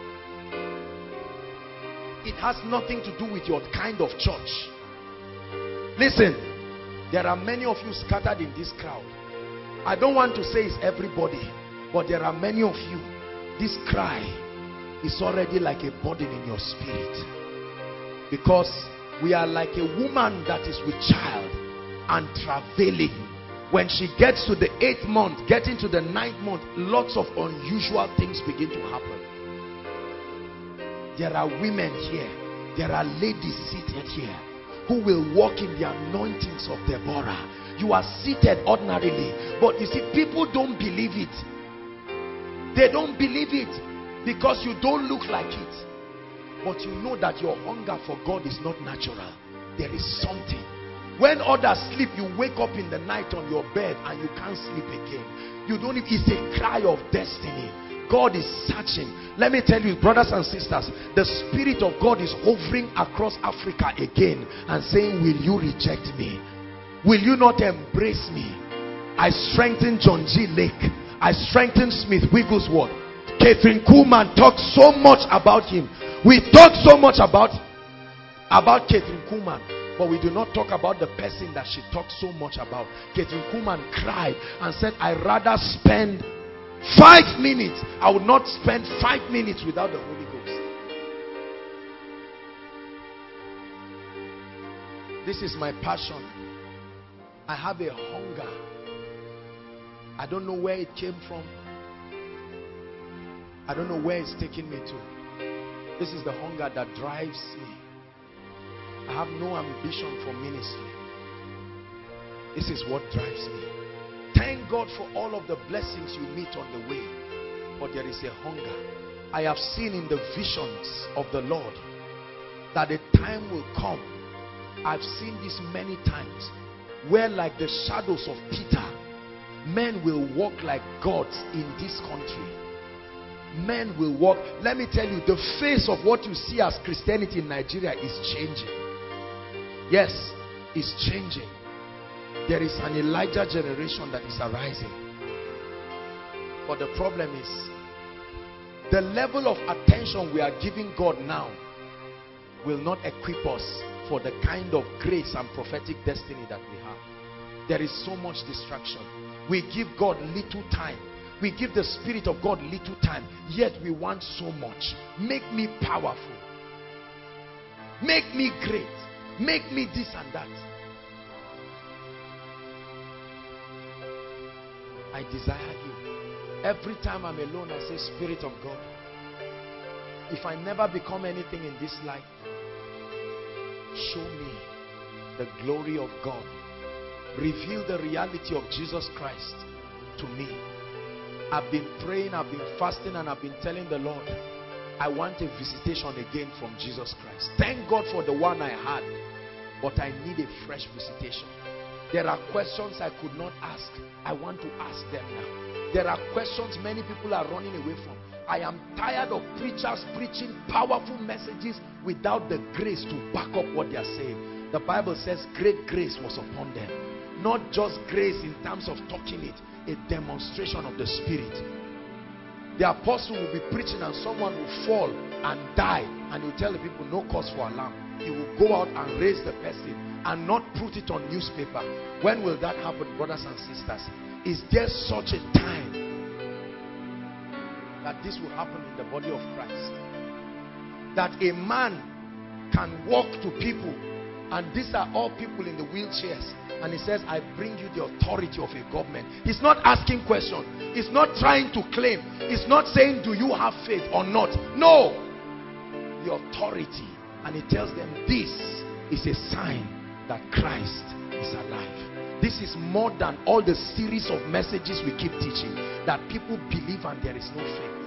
It has nothing to do with your kind of church. Listen, there are many of you scattered in this crowd. I don't want to say it's everybody, but there are many of you. This cry is already like a burden in your spirit. Because we are like a woman that is with child and travailing. When she gets to the eighth month, getting to the ninth month, lots of unusual things begin to happen. There are women here. There are ladies seated here who will walk in the anointings of Deborah. You are seated ordinarily, but you see, people don't believe it. They don't believe it because you don't look like it. But you know that your hunger for God is not natural. There is something. When others sleep, you wake up in the night on your bed and you can't sleep again. You don't. It's a cry of destiny. God is searching. Let me tell you, brothers and sisters, the Spirit of God is hovering across Africa again and saying, will you reject me? Will you not embrace me? I strengthened John G. Lake. I strengthened Smith Wigglesworth. Catherine Kuhlman talked so much about him. We talk so much about, about Catherine Kuhlman. But we do not talk about the person that she talked so much about. Catherine Kuhlman cried and said, I'd rather spend five minutes. I would not spend five minutes without the Holy Ghost. This is my passion. I have a hunger. I don't know where it came from. I don't know where it's taking me to. This is the hunger that drives me. I have no ambition for ministry. This is what drives me. Thank God for all of the blessings you meet on the way. But there is a hunger. I have seen in the visions of the Lord that a time will come. I've seen this many times where, like the shadows of Peter, men will walk like gods in this country. Men will walk. Let me tell you, the face of what you see as Christianity in Nigeria is changing. Yes, it's changing. There is an Elijah generation that is arising. But the problem is, The level of attention we are giving God now will not equip us for the kind of grace and prophetic destiny that we have. There is so much distraction. We give God little time. We give the Spirit of God little time, yet we want so much. Make me powerful. Make me great. Make me this and that. I desire you. Every time I'm alone, I say, Spirit of God, if I never become anything in this life, show me the glory of God. Reveal the reality of Jesus Christ to me. I've been praying, I've been fasting, and I've been telling the Lord, I want a visitation again from Jesus Christ. Thank God for the one I had, but I need a fresh visitation. There are questions I could not ask. I want to ask them now. There are questions many people are running away from. I am tired of preachers preaching powerful messages without the grace to back up what they are saying. The Bible says great grace was upon them. Not just grace in terms of talking it, a demonstration of the Spirit. The apostle will be preaching and someone will fall and die, and he will tell the people, no cause for alarm. He will go out and raise the person and not put it on newspaper. When will that happen, brothers and sisters? Is there such a time that this will happen in the body of Christ? That a man can walk to people, and these are all people in the wheelchairs, and he says, I bring you the authority of a government. He's not asking questions. He's not trying to claim. He's not saying, do you have faith or not? No. The authority. And he tells them, this is a sign that Christ is alive. This is more than all the series of messages we keep teaching, that people believe and there is no faith.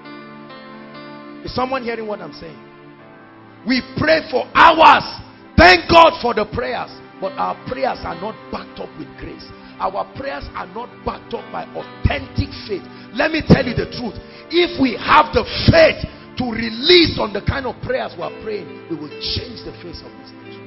Is someone hearing what I'm saying? We pray for hours. Thank God for the prayers. But our prayers are not backed up with grace. Our prayers are not backed up by authentic faith. Let me tell you the truth. If we have the faith to release on the kind of prayers we are praying, we will change the face of this nation.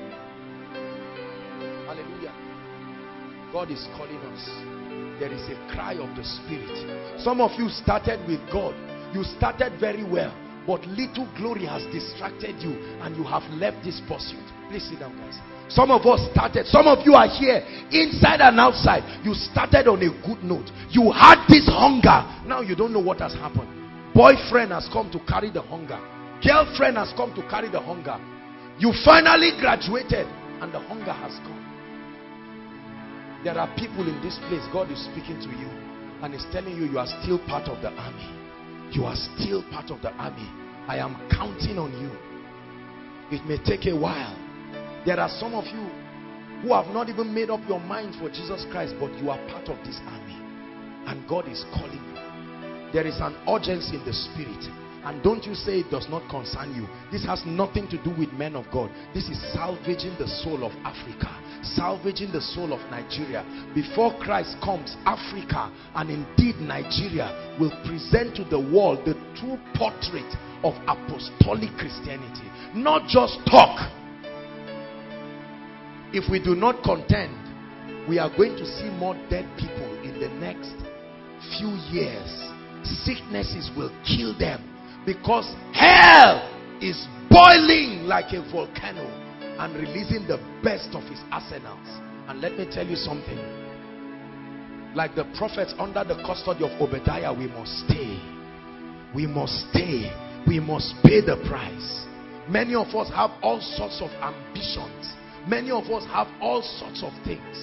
Hallelujah. God is calling us. There is a cry of the Spirit. Some of you started with God. You started very well, but little glory has distracted you and you have left this pursuit. Please sit down, guys. Some of us started, some of you are here, inside and outside. You started on a good note. You had this hunger. Now you don't know what has happened. Boyfriend has come to carry the hunger. Girlfriend has come to carry the hunger. You finally graduated and the hunger has gone. There are people in this place, God is speaking to you and is telling you, you are still part of the army. You are still part of the army. I am counting on you. It may take a while. There are some of you who have not even made up your mind for Jesus Christ, but you are part of this army. And God is calling you. There is an urgency in the Spirit. And don't you say it does not concern you. This has nothing to do with men of God. This is salvaging the soul of Africa. Salvaging the soul of Nigeria. Before Christ comes, Africa and indeed Nigeria will present to the world the true portrait of apostolic Christianity. Not just talk. If we do not contend, we are going to see more dead people in the next few years. Sicknesses will kill them because hell is boiling like a volcano and releasing the best of his arsenals. And let me tell you something. Like the prophets under the custody of Obadiah, we must stay. We must stay. We must pay the price. Many of us have all sorts of ambitions. Many of us have all sorts of things.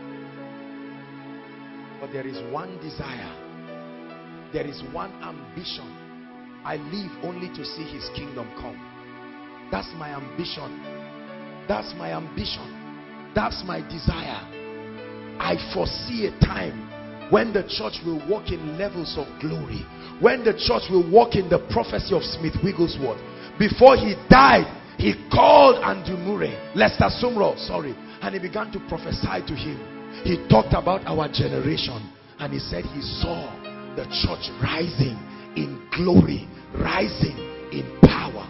But there is one desire. There is one ambition. I live only to see his kingdom come. That's my ambition. That's my ambition. That's my desire. I foresee a time when the church will walk in levels of glory. When the church will walk in the prophecy of Smith Wigglesworth. Before he died, he called Andrew Murray, Lester Sumrall, sorry, and he began to prophesy to him. He talked about our generation and he said he saw the church rising in glory, rising in power.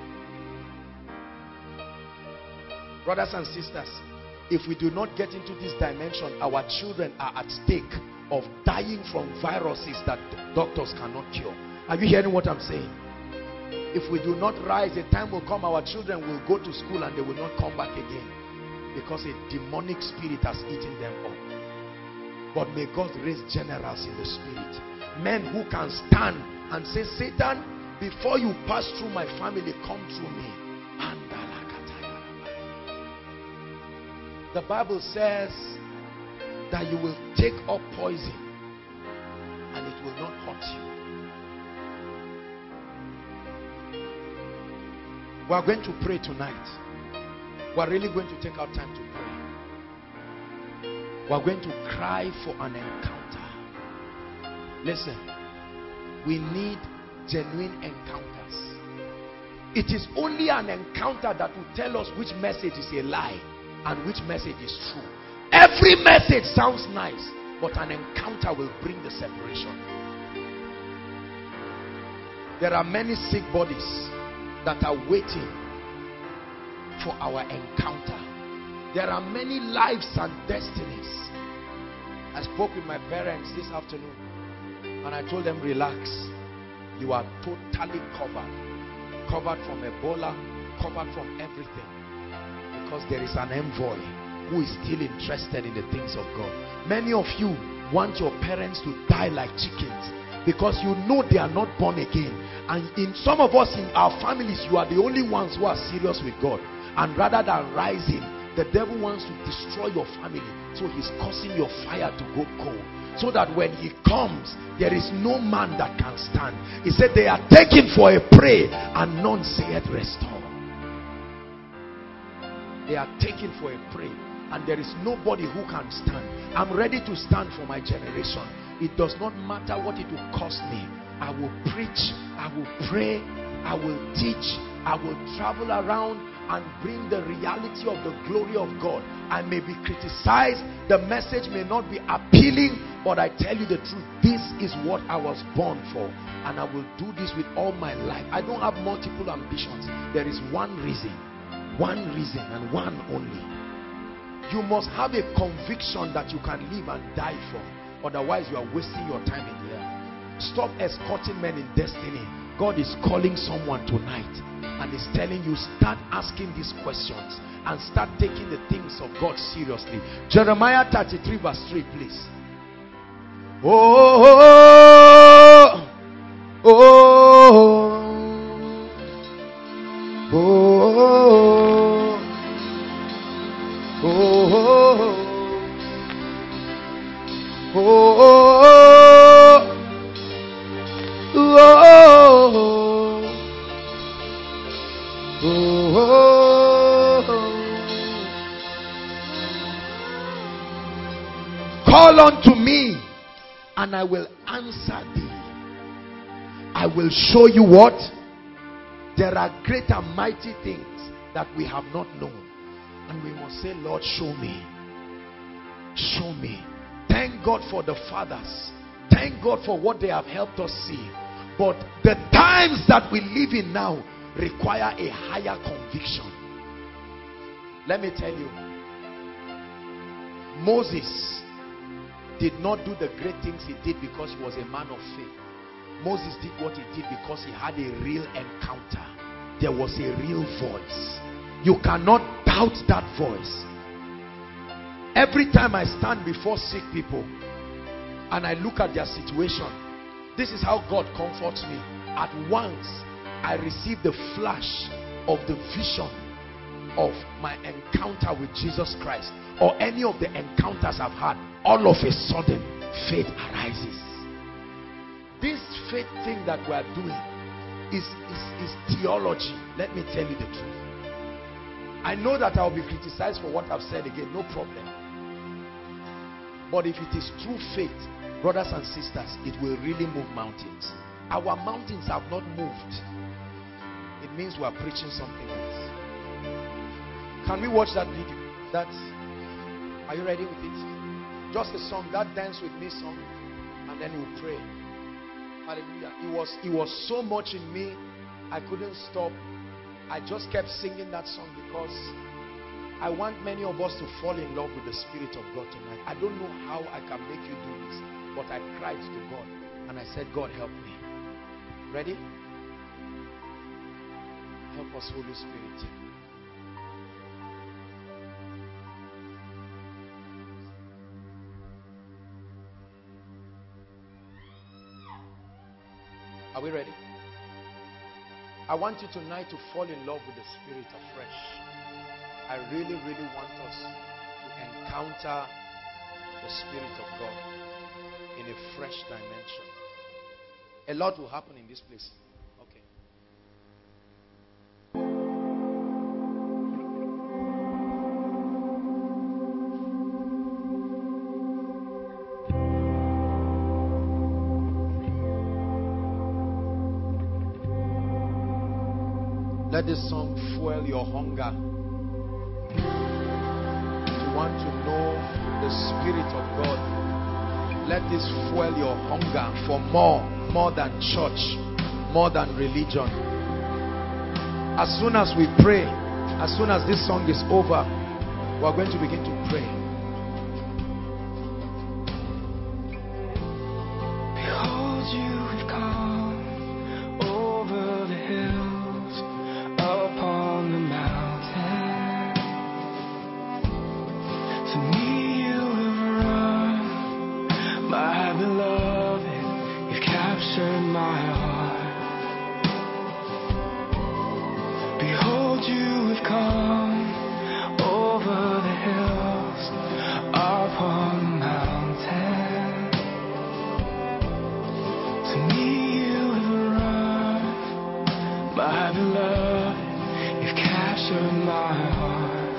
Brothers and sisters, if we do not get into this dimension, our children are at stake of dying from viruses that doctors cannot cure. Are you hearing what I'm saying? If we do not rise, a time will come our children will go to school and they will not come back again, because a demonic spirit has eaten them up. But may God raise generals in the spirit, men who can stand and say, Satan, before you pass through my family, come through me. The Bible says that you will take up poison and it will not hurt you. We are going to pray tonight. We are really going to take our time to pray. We are going to cry for an encounter. Listen, we need genuine encounters. It is only an encounter that will tell us which message is a lie and which message is true. Every message sounds nice, but an encounter will bring the separation. There are many sick bodies that are waiting for our encounter. There are many lives and destinies. I spoke with my parents this afternoon and I told them, relax. You are totally covered. Covered from Ebola, covered from everything. Because there is an envoy who is still interested in the things of God. Many of you want your parents to die like chickens because you know they are not born again. And in some of us in our families, you are the only ones who are serious with God. And rather than rising, the devil wants to destroy your family. So he's causing your fire to go cold. So that when he comes, there is no man that can stand. He said they are taken for a prey and none saith restore. They are taken for a prey and there is nobody who can stand. I'm ready to stand for my generation. It does not matter what it will cost me. I will preach, I will pray, I will teach, I will travel around and bring the reality of the glory of God. I may be criticized, the message may not be appealing, but I tell you the truth, this is what I was born for, and I will do this with all my life. I don't have multiple ambitions. There is one reason. One reason and one only. You must have a conviction that you can live and die for. Otherwise you are wasting your time in the air. Stop escorting men in destiny. God is calling someone tonight and is telling you, start asking these questions and start taking the things of God seriously. Jeremiah thirty-three verse three, please. Oh, oh, oh, oh. Oh, oh, oh, oh, oh. Call unto me and I will answer thee. I will show you what? There are great and mighty things that we have not known. And we must say, Lord, show me. Show me. Thank God for the fathers. Thank God for what they have helped us see. But the times that we live in now require a higher conviction. Let me tell you, Moses did not do the great things he did because he was a man of faith. Moses did what he did because he had a real encounter. There was a real voice. You cannot doubt that voice. Every time I stand before sick people and I look at their situation, this is how God comforts me. At once I receive the flash of the vision of my encounter with Jesus Christ, or any of the encounters I've had. All of a sudden faith arises. This faith thing that we are doing is, is, is theology. Let me tell you the truth. I know that I'll be criticized for what I've said again, no problem. But if it is true faith, brothers and sisters, it will really move mountains. Our mountains have not moved. It means we are preaching something else. Can we watch that video? That's, are you ready with it? Just a song, that Dance With Me song, and then we'll pray. Hallelujah. It was, it was so much in me, I couldn't stop. I just kept singing that song because I want many of us to fall in love with the Spirit of God tonight. I don't know how I can make you do this, but I cried to God and I said, God, help me. Ready? Help us, Holy Spirit. Are we ready? I want you tonight to fall in love with the Spirit afresh. I really, really want us to encounter the Spirit of God in a fresh dimension. A lot will happen in this place. Okay. Let this song fuel your hunger to want to know the Spirit of God. Let this fuel your hunger for more, more than church, more than religion. As soon as we pray, as soon as this song is over, we're going to begin to pray. Behold, you have come over the hills, upon the mountain. To me you have run, my beloved, you've captured my heart. Behold, you have come over the hills, upon the mountain. To me you have run, my beloved, you've captured my heart.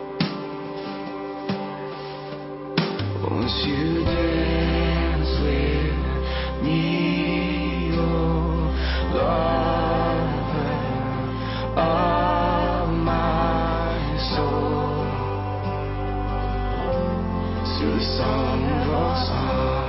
Won't you dance with me, oh lover of my soul, to the song of our song.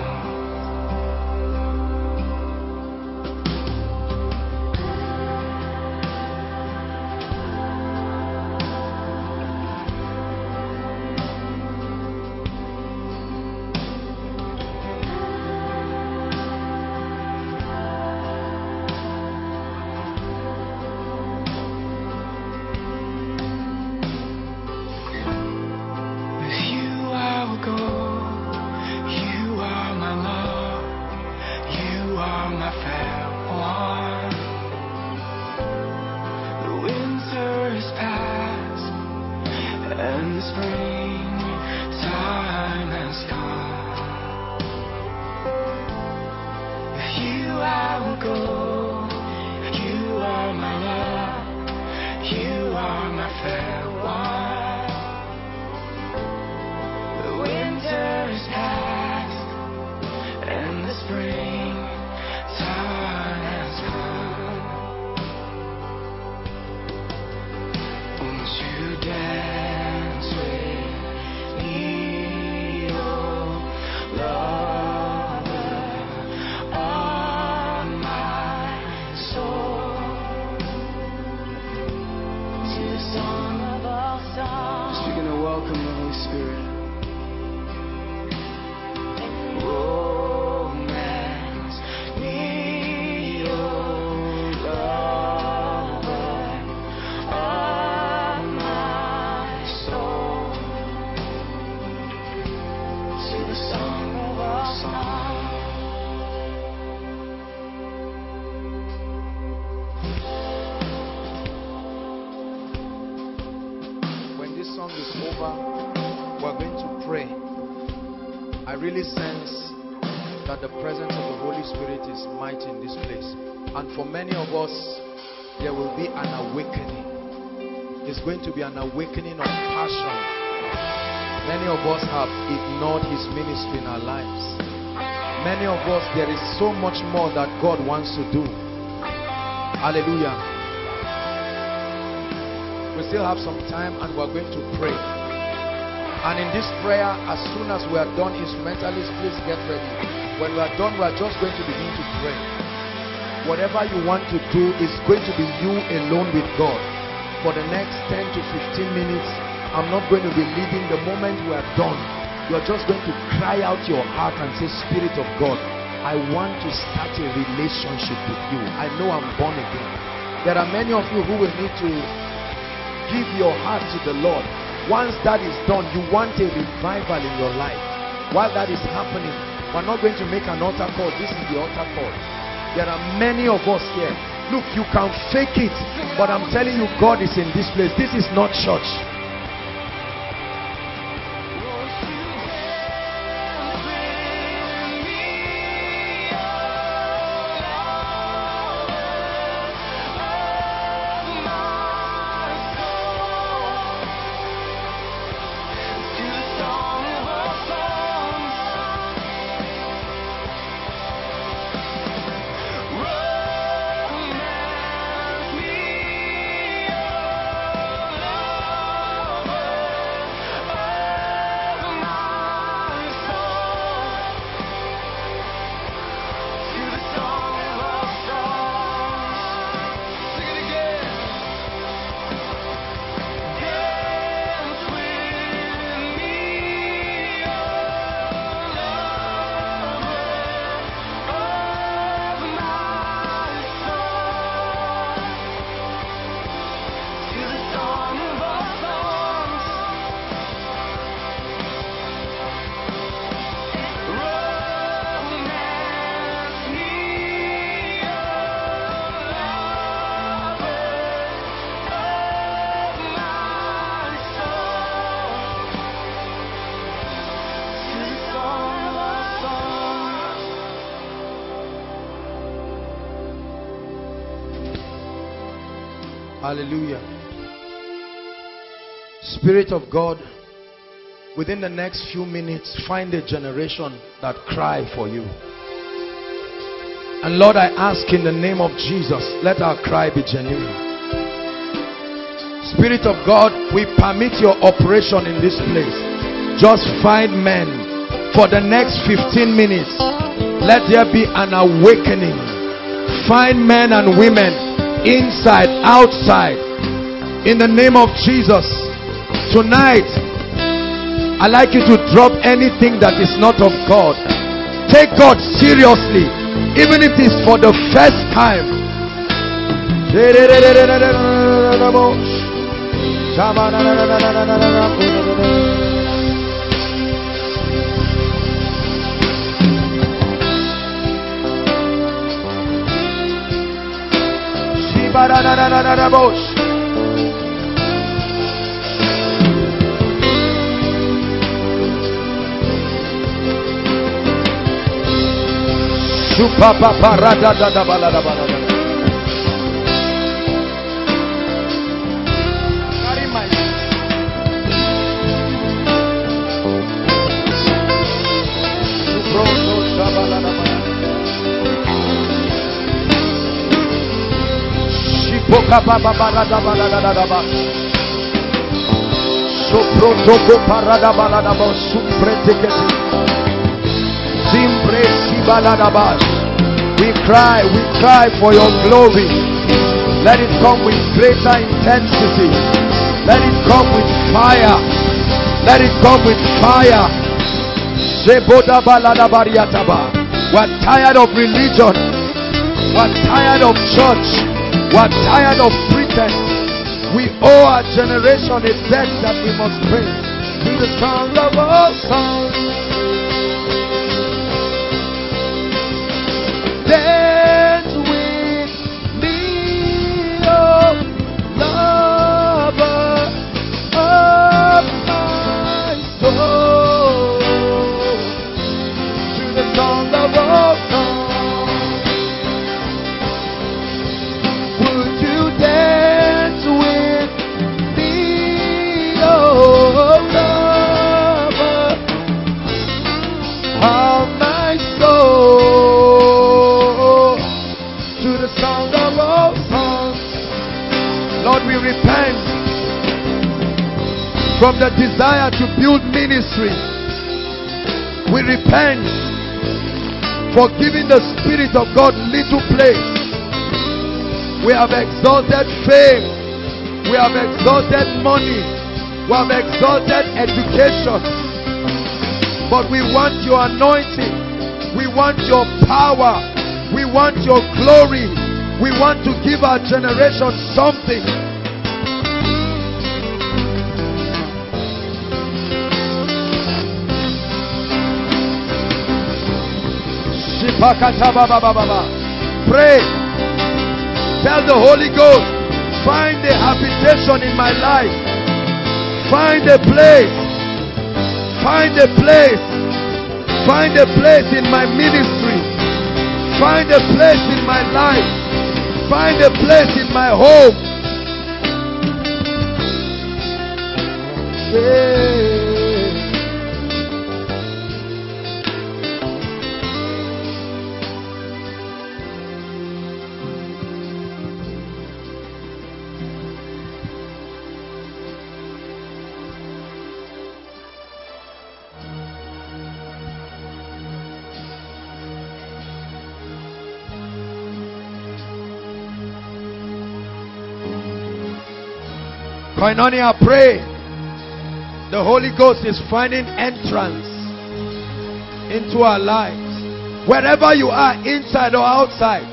An awakening of passion. Many of us have ignored his ministry in our lives. Many of us, there is so much more that God wants to do. Hallelujah. We still have some time and we're going to pray. And in this prayer, as soon as we are done, instrumentalists, please get ready. When we are done, we are just going to begin to pray. Whatever you want to do is going to be you alone with God. For the next ten to fifteen minutes, I'm not going to be leading. The moment we are done, you're just going to cry out your heart and say, Spirit of God, I want to start a relationship with you. I know I'm born again. There are many of you who will need to give your heart to the Lord. Once that is done, you want a revival in your life. While that is happening, we're not going to make an altar call. This is the altar call. There are many of us here. Look, you can fake it, but I'm telling you, God is in this place. This is not church. Hallelujah. Spirit of God, within the next few minutes, find a generation that cry for you. And Lord, I ask in the name of Jesus, let our cry be genuine. Spirit of God, we permit your operation in this place. Just find men for the next fifteen minutes. Let there be an awakening. Find men and women inside, outside, in the name of Jesus. Tonight, I'd like you to drop anything that is not of God. Take God seriously, even if it's for the first time. We cry, we cry for your glory. Let it come with greater intensity. Let it come with fire. Let it come with fire. We're tired of religion. We're tired of church. We're tired of pretense. We owe our generation a debt that we must pay. To the sound of our songs, dance with me, oh lover of my soul. To the sound of our songs, would you dance with me, oh lover of my soul? To the sound of our songs, Lord, we repent from the desire to build ministry. We repent for giving the Spirit of God little place. We have exalted fame. We have exalted money. We have exalted education. But we want your anointing. We want your power. We want your glory. We want to give our generation something. Pray. Tell the Holy Ghost, find a habitation in my life. Find a place. Find a place. Find a place in my ministry. Find a place in my life. Find a place in my home. Yeah. Koinonia, pray. The Holy Ghost is finding entrance into our lives. Wherever you are, inside or outside.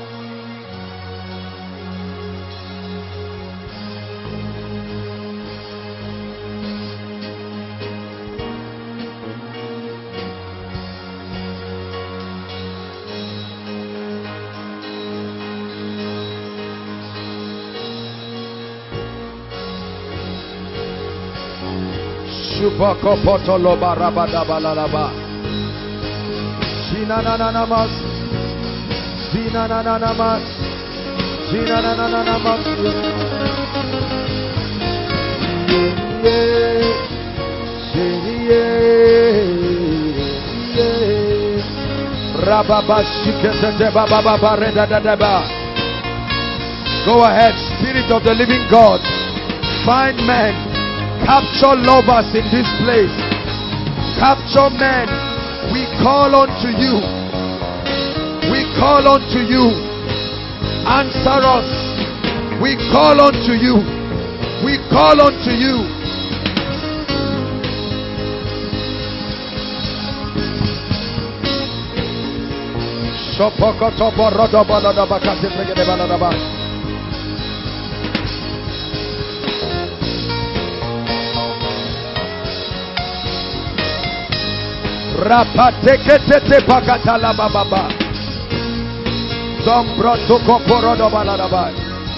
Shubakopotolo barabadabalalaba. Shinananamas. Shinananamas. Shinananamas. Go ahead, Spirit of the living God. Find men. Capture lovers in this place. Capture men. We call unto you. We call unto you. Answer us. We call unto you. We call unto you. Rapatekete pakatala baba. Zombro toko porodo baladaba.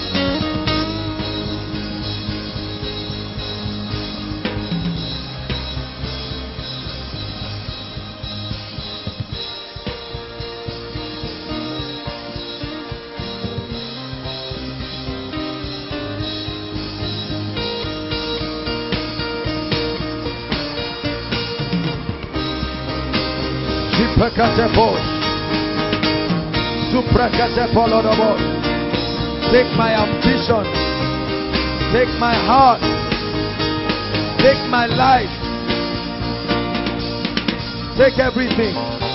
Take my ambition. Take my heart. Take my life. Take everything.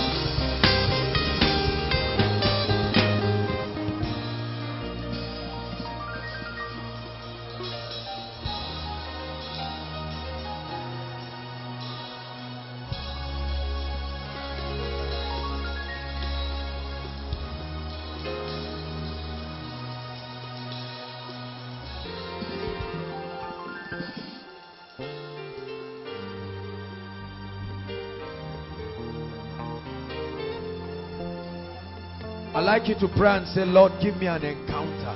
I'd like you to pray and say, Lord, give me an encounter.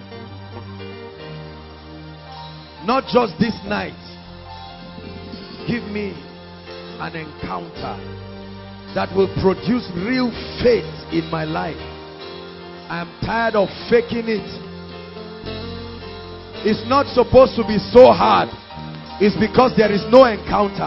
Not just this night. Give me an encounter that will produce real faith in my life. I am tired of faking it. It's not supposed to be so hard. It's because there is no encounter.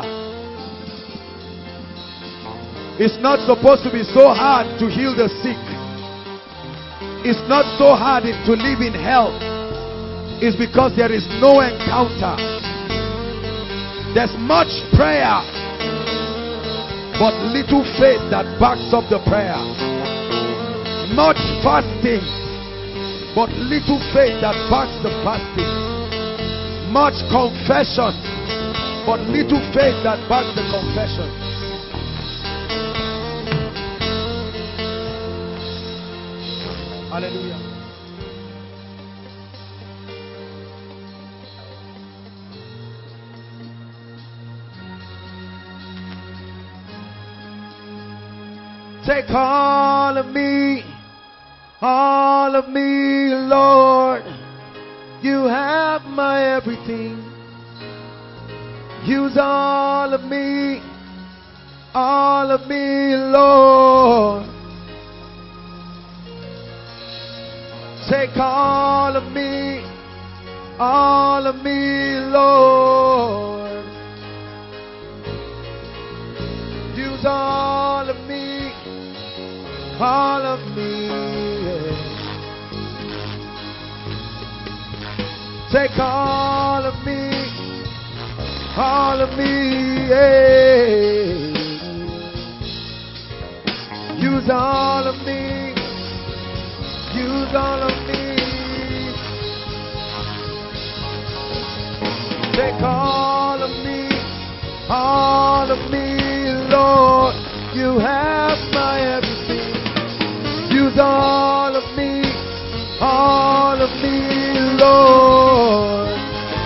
It's not supposed to be so hard to heal the sick. It's not so hard to live in health. It's because there is no encounter. There's much prayer, but little faith that backs up the prayer. Much fasting, but little faith that backs the fasting. Much confession, but little faith that backs the confession. Hallelujah. Take all of me, all of me, Lord. You have my everything. Use all of me, all of me, Lord. Take all of me, all of me, Lord. Use all of me, all of me. Yeah. Take all of me, all of me. Yeah. Use all of me, use all of me. Take all of me, all of me, Lord. You have my everything. Use all of me, all of me, Lord.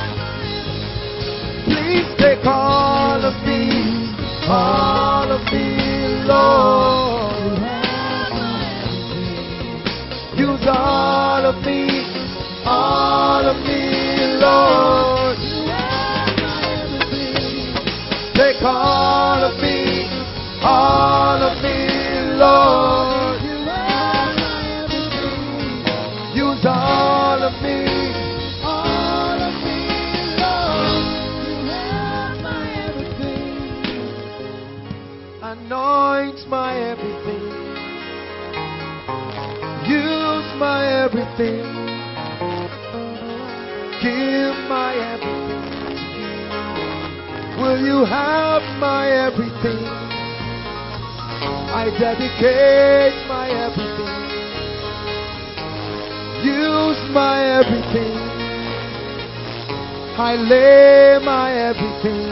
Please take all of me, all of me, Lord. Use all of me, all of me, Lord. Take all of me, all of me, Lord. Use all of me, all of me, Lord. You have my everything. Anoint my everything. Use my everything. Give my everything to you. Will you have my everything? I dedicate my everything. Use my everything. I lay my everything.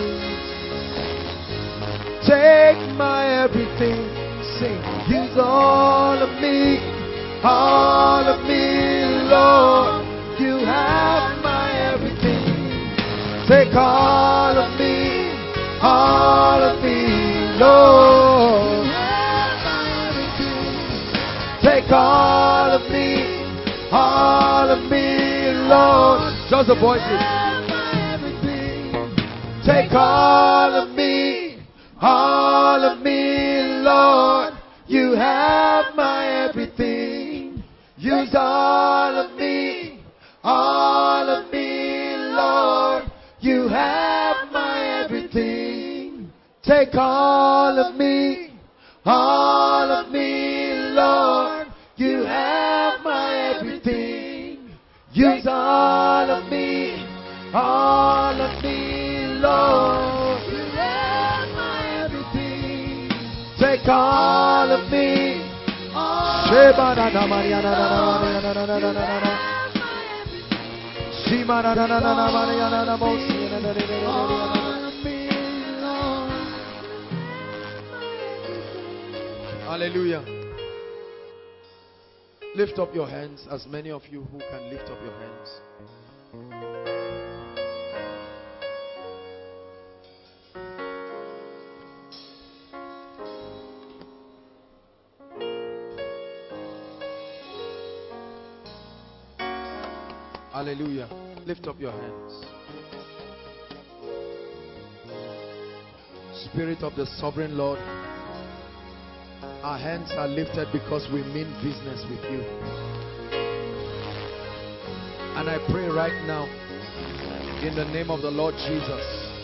Take my everything. Sing. Use all of me, all of me, Lord. You have my everything. Take all of me, all of me, Lord. Take all of me, all of me, Lord. Just the voices. Take all of me, all of me, Lord. You have my everything. Use all of me, all of me, Lord. You have my everything. Take all of me, all of me, Lord. You have my everything. Use all of me, all of me, Lord. You have my everything. Take all of me. Sheba na na Maria na na na na na na na na na. Shima na na na na Maria na na mosi na na na na. Hallelujah. Lift up your hands, as many of you who can lift up your hands. Hallelujah. Lift up your hands. Spirit of the sovereign Lord, our hands are lifted because we mean business with you. And I pray right now, in the name of the Lord Jesus,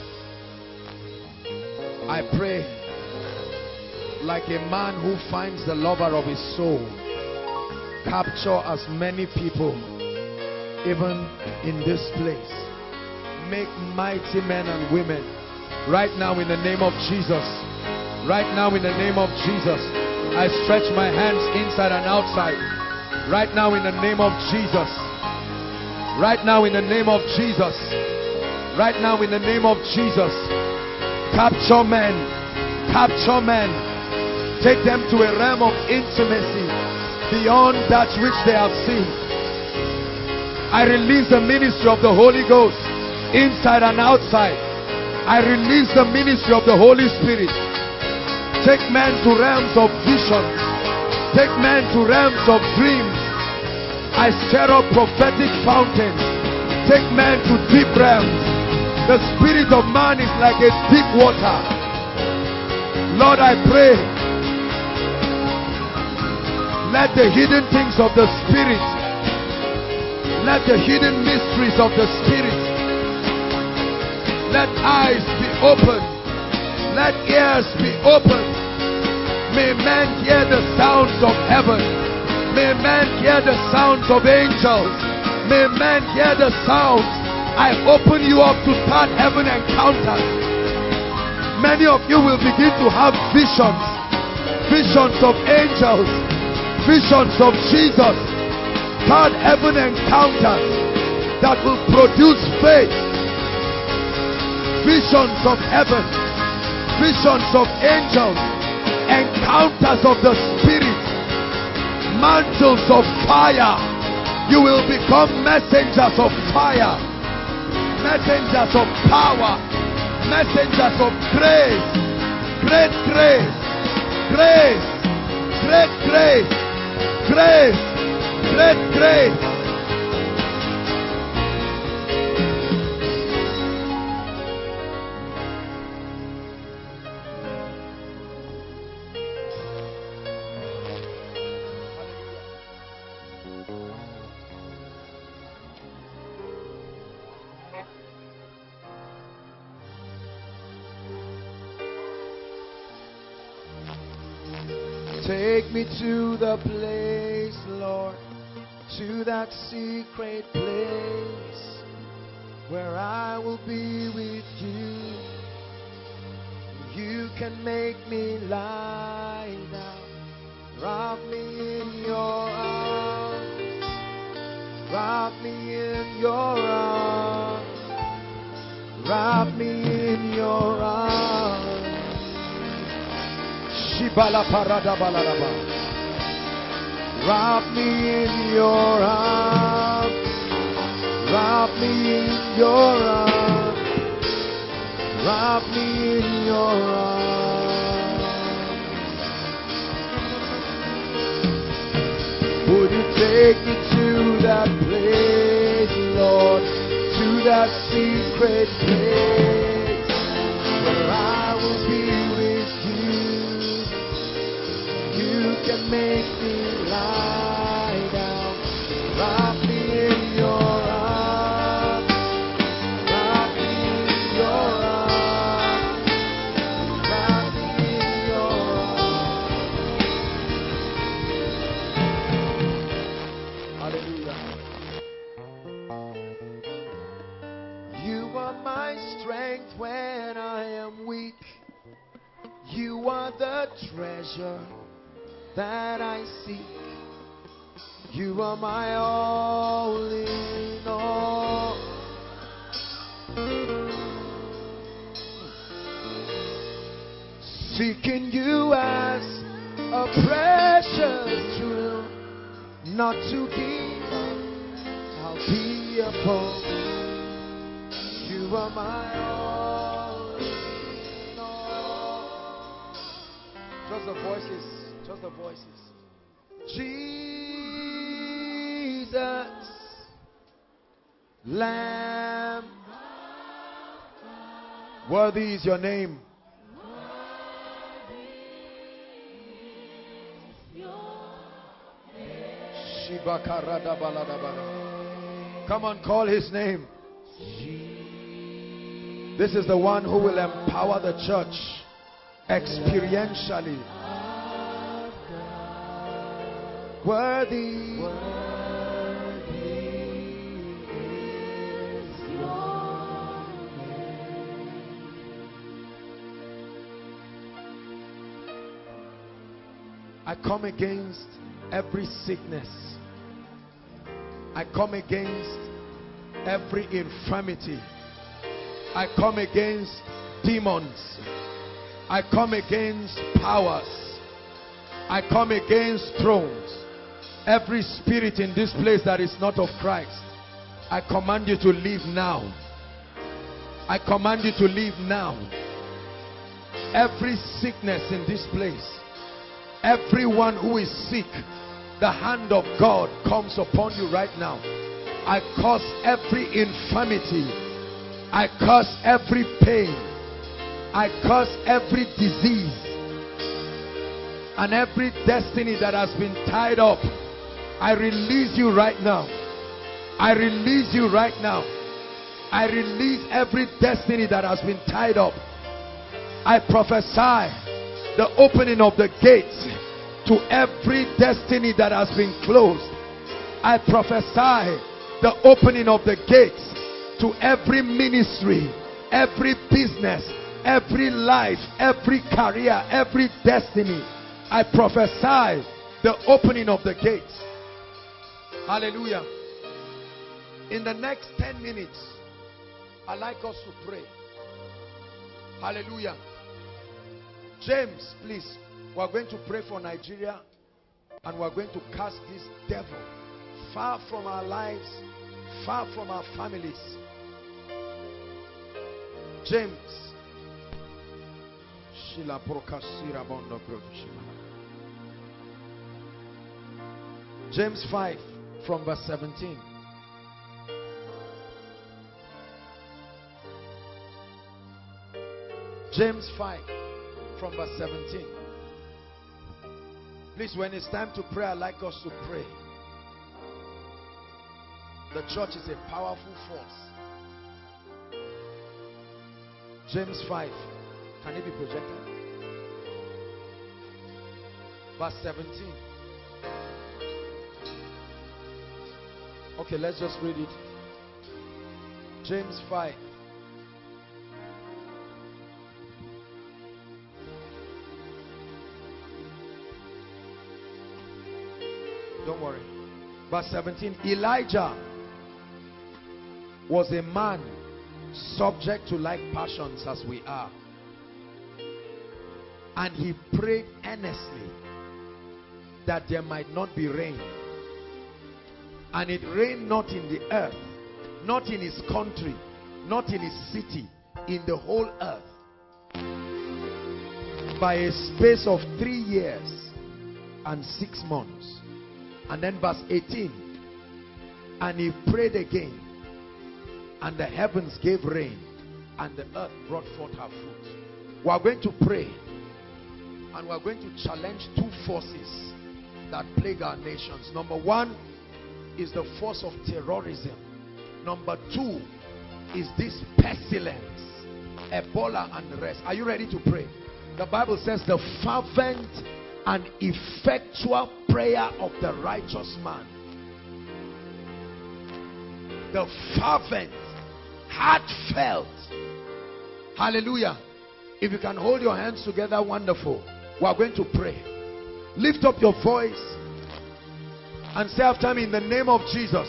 I pray like a man who finds the lover of his soul, capture as many people even in this place. Make mighty men and women right now in the name of Jesus. Right now in the name of Jesus, I stretch my hands inside and outside. Right now in the name of Jesus. Right now in the name of Jesus. Right now in the name of Jesus. Capture men. Capture men. Take them to a realm of intimacy. beyond that which they have seen. I release the ministry of the Holy Ghost inside and outside. I release the ministry of the Holy Spirit. Take men to realms of vision. Take men to realms of dreams. I stir up prophetic fountains. Take men to deep realms. The spirit of man is like a deep water. Lord, I pray, let the hidden things of the Spirit, let the hidden mysteries of the Spirit, let eyes be opened, let ears be opened. May men hear the sounds of heaven. May men hear the sounds of angels. May men hear the sounds. I open you up to third heaven encounters. Many of you will begin to have visions. Visions of angels. Visions of Jesus. Third heaven encounters that will produce faith. Visions of heaven. Visions of angels. Encounters of the Spirit. Mantles of fire. You will become messengers of fire. Messengers of power. Messengers of grace. Great grace. Grace. Great grace. Grace. Great grace. Take me to the place, Lord, to that secret place where I will be with you. You can make me lie down. Wrap me in your arms. Wrap me in your arms. Wrap me in your arms. Shibala parada balaraba. Wrap me in your arms. Wrap me in your arms. Wrap me in your arms. Would you take me to that place, Lord, to that secret place where I will be with you. You can make me lie down. Wrap me in your arms. Wrap me in your arms. Wrap me in your arms. Hallelujah. You are my strength when I am weak. You are the treasure that I seek. You are my all in all. Seeking you as a precious jewel, not to give up, I'll be upon. You are my all in all. Just the voices. Just the voices. Jesus, Lamb, worthy is your name. Come on, call his name. This is the one who will empower the church experientially. Worthy, worthy is your name. I come against every sickness. I come against every infirmity. I come against demons. I come against powers. I come against thrones. Every spirit in this place that is not of Christ, I command you to leave now. I command you to leave now. Every sickness in this place, everyone who is sick, the hand of God comes upon you right now. I curse every infirmity. I curse every pain. I curse every disease and every destiny that has been tied up. I release you right now. I release you right now. I release every destiny that has been tied up. I prophesy the opening of the gates to every destiny that has been closed. I prophesy the opening of the gates to every ministry, every business, every life, every career, every destiny. I prophesy the opening of the gates. Hallelujah. In the next ten minutes, I'd like us to pray. Hallelujah. James, please. We're going to pray for Nigeria, and we're going to cast this devil far from our lives, far from our families. James. James five from verse seventeen. James five from verse seventeen. Please, when it's time to pray, I'd like us to pray. The church is a powerful force. James five. Can it be projected? Verse seventeen. Okay, let's just read it. James five. Don't worry. Verse seventeen. Elijah was a man subject to like passions as we are. And he prayed earnestly that there might not be rain. And it rained not in the earth, not in his country, not in his city, in the whole earth, by a space of three years and six months. And then verse eighteen. And he prayed again, and the heavens gave rain, and the earth brought forth her fruit. We are going to pray, and we are going to challenge two forces that plague our nations. Number one is the force of terrorism. Number two is this pestilence, Ebola and the rest. Are you ready to pray? The Bible says the fervent and effectual prayer of the righteous man. The fervent, heartfelt. Hallelujah. If you can hold your hands together, wonderful. We are going to pray. Lift up your voice and say after me, in the name of Jesus.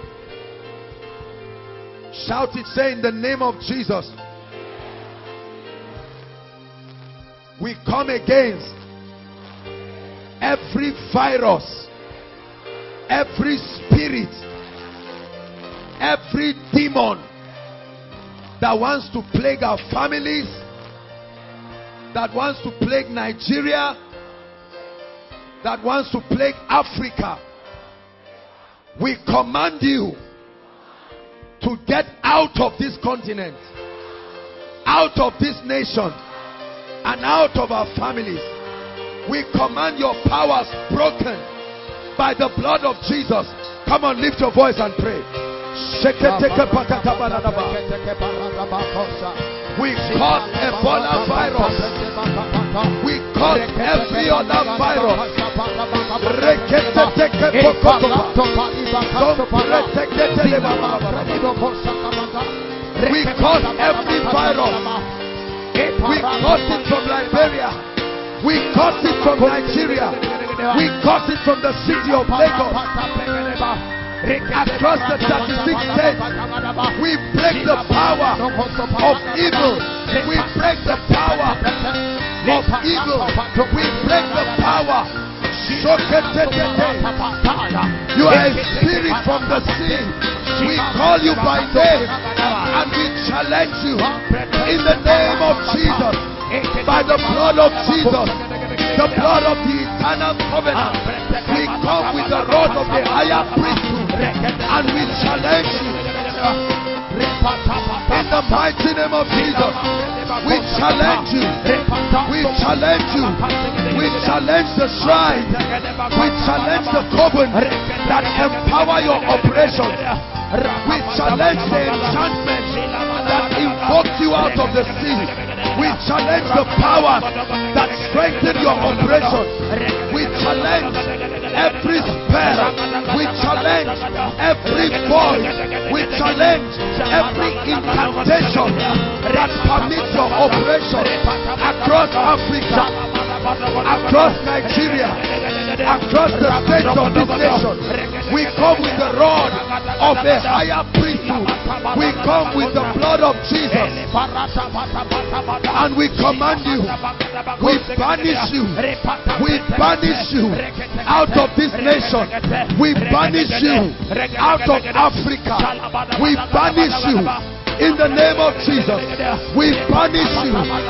Shout it, say, in the name of Jesus. We come against every virus, every spirit, every demon that wants to plague our families, that wants to plague Nigeria, that wants to plague Africa. We command you to get out of this continent, out of this nation, and out of our families. We command your powers broken by the blood of Jesus. Come on, lift your voice and pray. We cause Ebola virus. We cause every other virus. We cause every virus. We cause it from Liberia. We cause it from Nigeria. We cause it from the city of Lagos. Across the thirty-six states, we break the power of evil. We break the power of evil. We break the power. You are a spirit from the sea. We call you by name and we challenge you in the name of Jesus. By the blood of Jesus, the blood of the eternal covenant, we come with the rod of the higher priesthood and we challenge you. In the mighty name of Jesus, we challenge you. We challenge you. We challenge the shrine. We challenge the coven that empower your operations. We challenge the enchantment that invoked you out of the sea. We challenge the power that strengthened your operation. We challenge every spell. We challenge every voice. We challenge every incantation that permits your operation across Africa, across Nigeria, across the states of this nation. We come with the rod of a higher priesthood. We come with the blood of Jesus. And we command you, we banish you, we banish you out of this nation. We banish you out of Africa. We banish you in the name of Jesus. We banish you.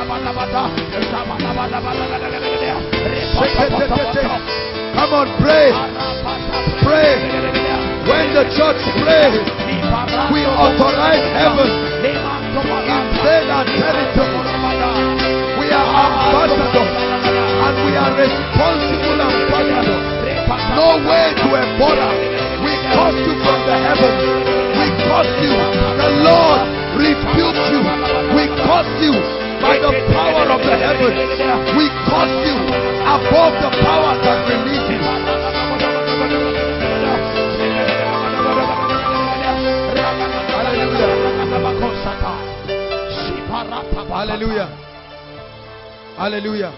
Come on, pray. Pray. When the church prays, we authorize heaven invade our territory. We are ambassadors and we are responsible ambassadors. No way to a border. We curse you from the heavens. We curse you. The Lord rebuke you. We curse you by the power of the heavens. We curse you above the powers that release you. Hallelujah. Hallelujah.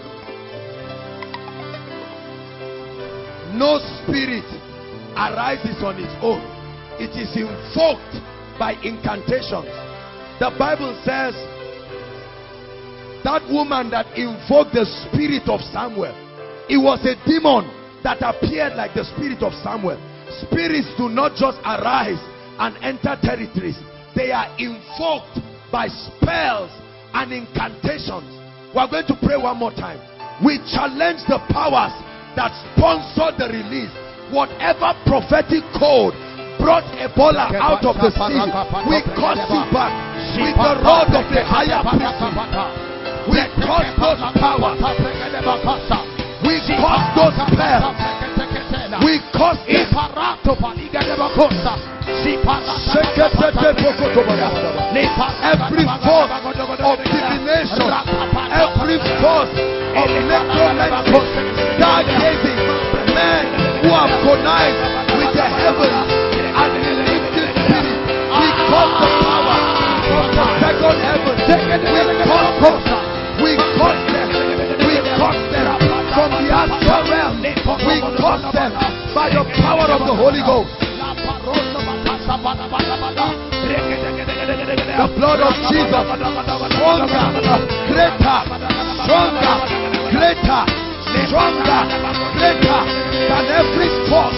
No spirit arises on its own. It is invoked by incantations. The Bible says that woman that invoked the spirit of Samuel, it was a demon that appeared like the spirit of Samuel. Spirits do not just arise and enter territories. They are invoked by spells and incantations. We are going to pray one more time. We challenge the powers that sponsor the release. Whatever prophetic code brought Ebola out of the sea, we curse you back with the rod of the higher priesthood. We curse those powers. We curse those spells. We curse it. Every force of divination, every force of necromancy, stargazing, men who have connived with the heavens and released this spirit, we curse the power from the second heaven. We curse them. We curse them. We curse them from the astral realm. We curse them by the power of the Holy Ghost. The blood of Jesus, stronger, greater, stronger, greater, stronger, greater than every force,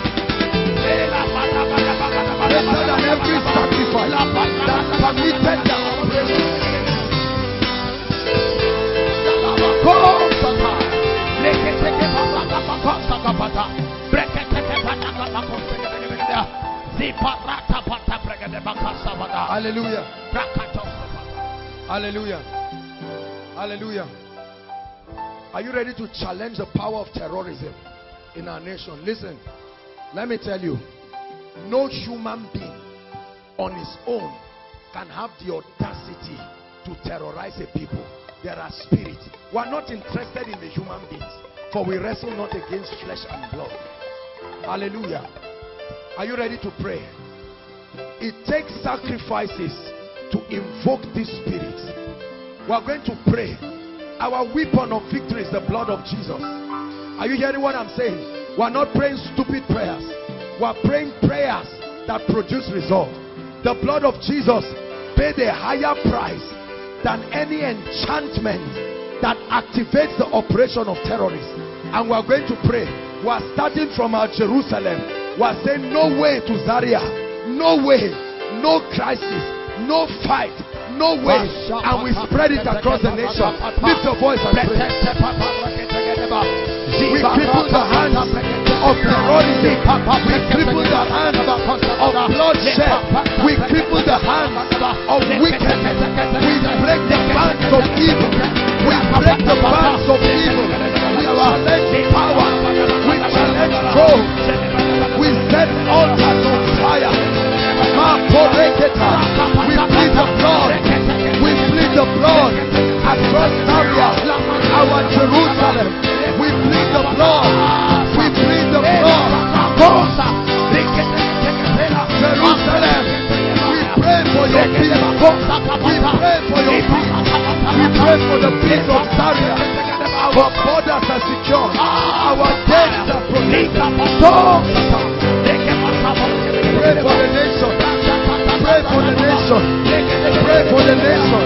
greater than every sacrifice that permitted the operation. Hallelujah. Hallelujah. Hallelujah. Are you ready to challenge the power of terrorism in our nation? Listen, let me tell you, no human being on his own can have the audacity to terrorize a people. There are spirits. We are not interested in the human beings, for we wrestle not against flesh and blood. Hallelujah. Are you ready to pray? It takes sacrifices to invoke these spirits. We are going to pray. Our weapon of victory is the blood of Jesus. Are you hearing what I'm saying? We are not praying stupid prayers. We are praying prayers that produce results. The blood of Jesus paid a higher price than any enchantment that activates the operation of terrorists. And we are going to pray. We are starting from our Jerusalem. We are saying no way to Zaria. No way. No crisis. No fight. No way. And we spread it across the nation. Lift your voice and pray. We cripple the hands of terrorism. We cripple the hands of bloodshed. We cripple the hands of wickedness. We break the bands of evil. We break the bands of evil. We challenge power. We challenge throne. We set altars on fire. We plead the blood. We plead the blood across Syria, our Jerusalem. We plead the blood. We plead the blood. Jerusalem. We pray for your peace. We pray for your peace. We pray for the peace of Syria. Our borders are secure. Our gates are protected. Pray for the nation. Pray for the nation. Pray for the nation.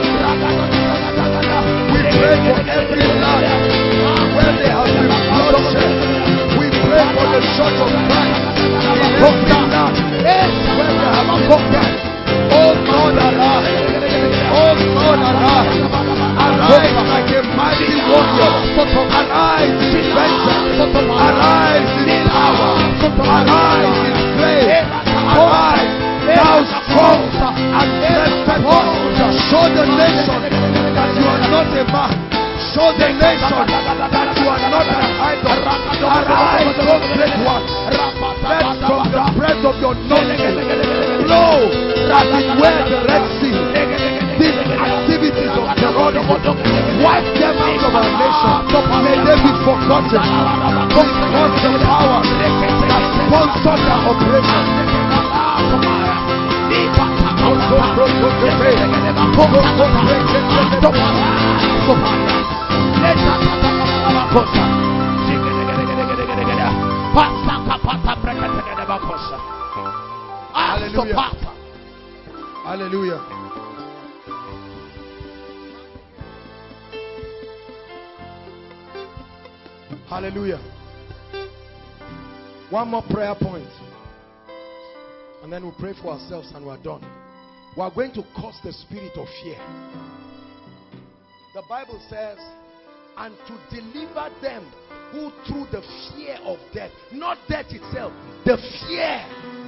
We pray for every land where they have been bloodshed. We pray for the church of Christ in every land where they have been bloodshed. Oh God, arise. Oh God, arise. Arise like a mighty warrior. Arise in vengeance. Arise in power. Arise in grace. Arise, thou strong and steadfast. Show the nation that you are not a man. Show the nation that you are not an idol. Arise, O great one. Let from the breath of your knowledge flow as it were the Red Sea. These activities of terrorism, wipe them out of our nation. May they be forgotten. Because the power that sponsors our operation. Hallelujah. Hallelujah. Hallelujah. One more prayer point. And then we'll pray for ourselves and we're done. We are going to cause the spirit of fear. The Bible says, and to deliver them who through the fear of death, not death itself, the fear.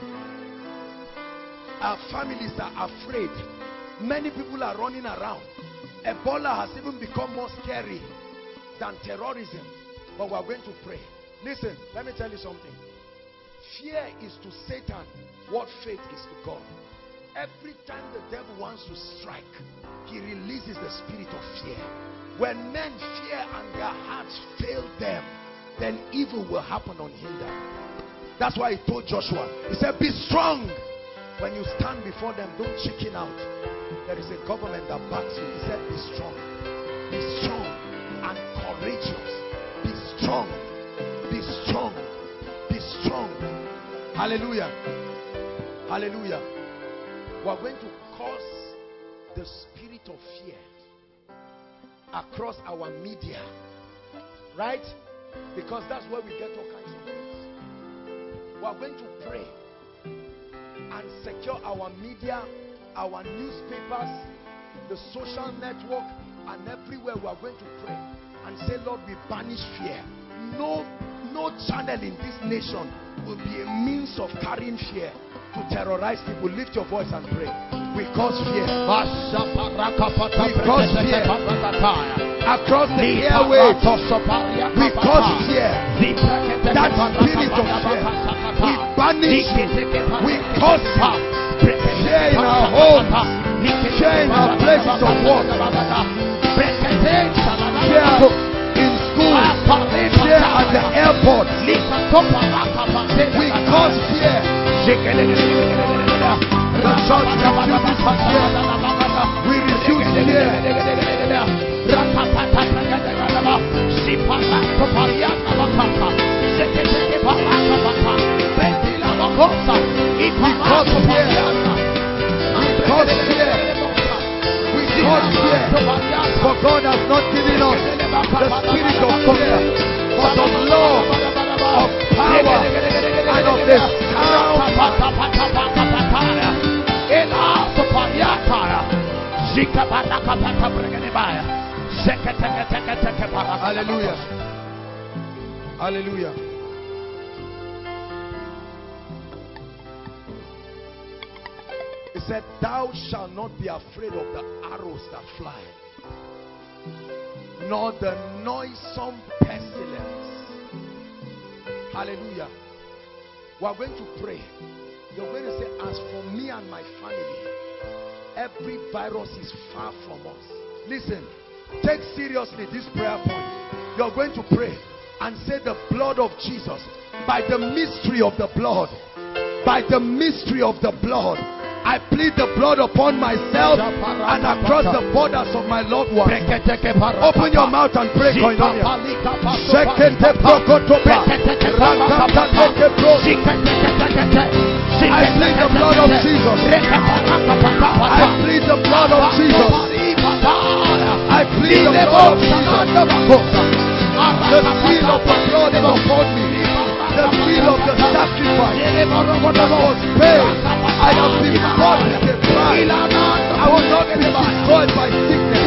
Our families are afraid. Many people are running around. Ebola has even become more scary than terrorism. But we are going to pray. Listen, let me tell you something. Fear is to Satan what faith is to God. Every time the devil wants to strike, he releases the spirit of fear. When men fear and their hearts fail them, then evil will happen unhindered. That's why he told Joshua, he said, be strong. When you stand before them, don't chicken out. There is a government that backs you. He said, be strong. Be strong and courageous. Be strong. Be strong. Be strong. Hallelujah. Hallelujah. We are going to cause the spirit of fear across our media. Right? Because that's where we get all kinds of things. We are going to pray and secure our media, our newspapers, the social network, and everywhere. We are going to pray and say, Lord, we banish fear. No, no channel in this nation will be a means of carrying fear to terrorize people. Lift your voice and pray. We cause fear. We cause fear across the airwaves. We cause fear. That spirit of fear, we banish it. We cause fear in our homes, fear in our places of work, fear in school, fear at the airport. We cause fear. The church refuses fear. We refuse fear. We cause fear. We cause fear. We cause fear. For God has not given us the spirit of fear, but of love of power and of the Hallelujah. Hallelujah. He said, thou shalt not be afraid of the arrows that fly, nor the noisome pestilence. Hallelujah. We are going to pray. You're going to say, as for me and my family, every virus is far from us. Listen, take seriously this prayer point. You're going to pray and say, the blood of Jesus, by the mystery of the blood, by the mystery of the blood, I plead the blood upon myself and across the borders of my loved ones. Open your mouth and pray, Koinonia. I plead the blood of Jesus. I plead the blood of Jesus. I plead the blood of Jesus. The seal of the blood is upon me. The seal of the sacrifice that was paid. I have been bought with a price. I will not be destroyed by sickness.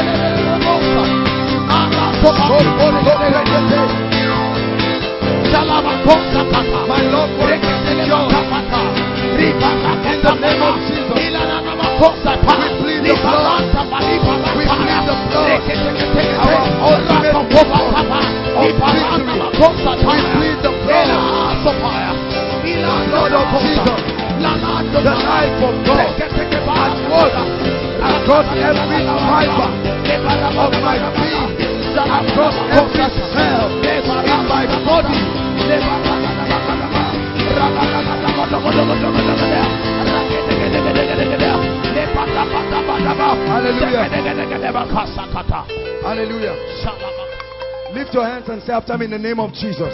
My Lord will secure in the name of Jesus. We plead the blood. We plead the blood. Our ultimate weapon of victory. We plead the blood. The blood of Jesus. The life of God has worked across every fiber of my being, across every cell in my body. Hallelujah. Hallelujah. Lift your hands and say after me, in the name of Jesus,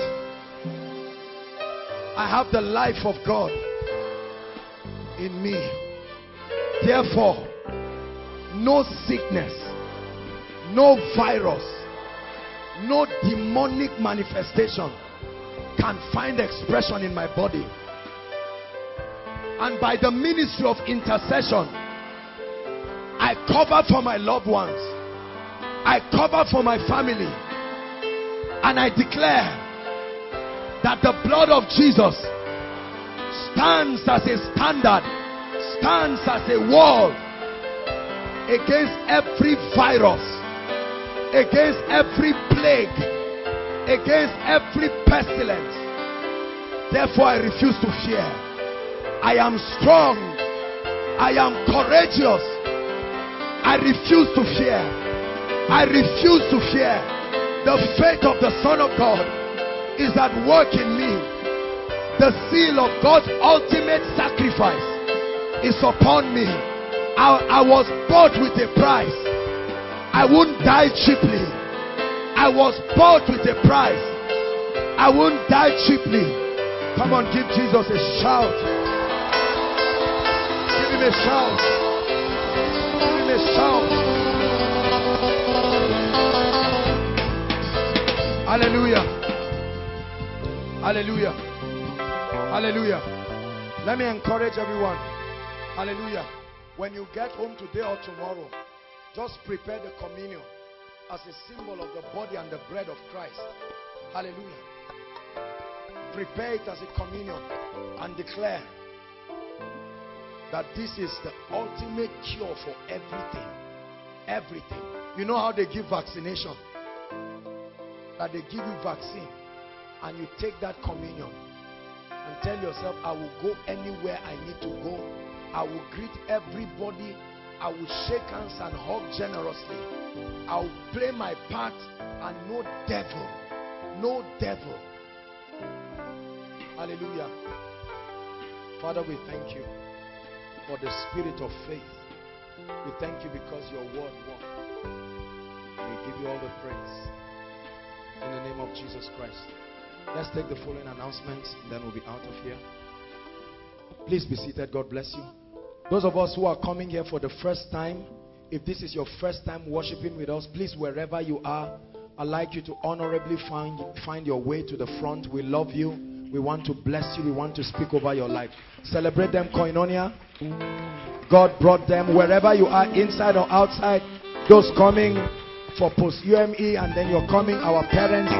I have the life of God in me. Therefore, no sickness, no virus, no demonic manifestation can find expression in my body. And by the ministry of intercession, I cover for my loved ones. I cover for my family. And I declare that the blood of Jesus stands as a standard, stands as a wall against every virus, against every plague, against every pestilence. Therefore I refuse to fear. I am strong. I am courageous. I refuse to fear. I refuse to fear. The faith of the Son of God is at work in me. The seal of God's ultimate sacrifice is upon me. I, I was bought with a price. I won't die cheaply. I was bought with a price. I won't die cheaply. Come on, give Jesus a shout. Give him a shout. Give him a shout. Hallelujah. Hallelujah. Hallelujah. Let me encourage everyone. Hallelujah. When you get home today or tomorrow, just prepare the communion as a symbol of the body and the bread of Christ. Hallelujah. Prepare it as a communion and declare that this is the ultimate cure for everything. Everything. You know how they give vaccination? That they give you vaccine and you take that communion and tell yourself, I will go anywhere I need to go. I will greet everybody. I will shake hands and hug generously. I will play my part and no devil, no devil. Hallelujah. Father, we thank you for the spirit of faith. We thank you because your word won. We give you all the praise. In the name of Jesus Christ. Let's take the following announcements, then we'll be out of here. Please be seated. God bless you. Those of us who are coming here for the first time, if this is your first time worshiping with us, please, wherever you are, I'd like you to honorably find, find your way to the front. We love you. We want to bless you. We want to speak over your life. Celebrate them, Koinonia. God brought them wherever you are, inside or outside. Those coming for post-U M E, and then you're coming, our parents.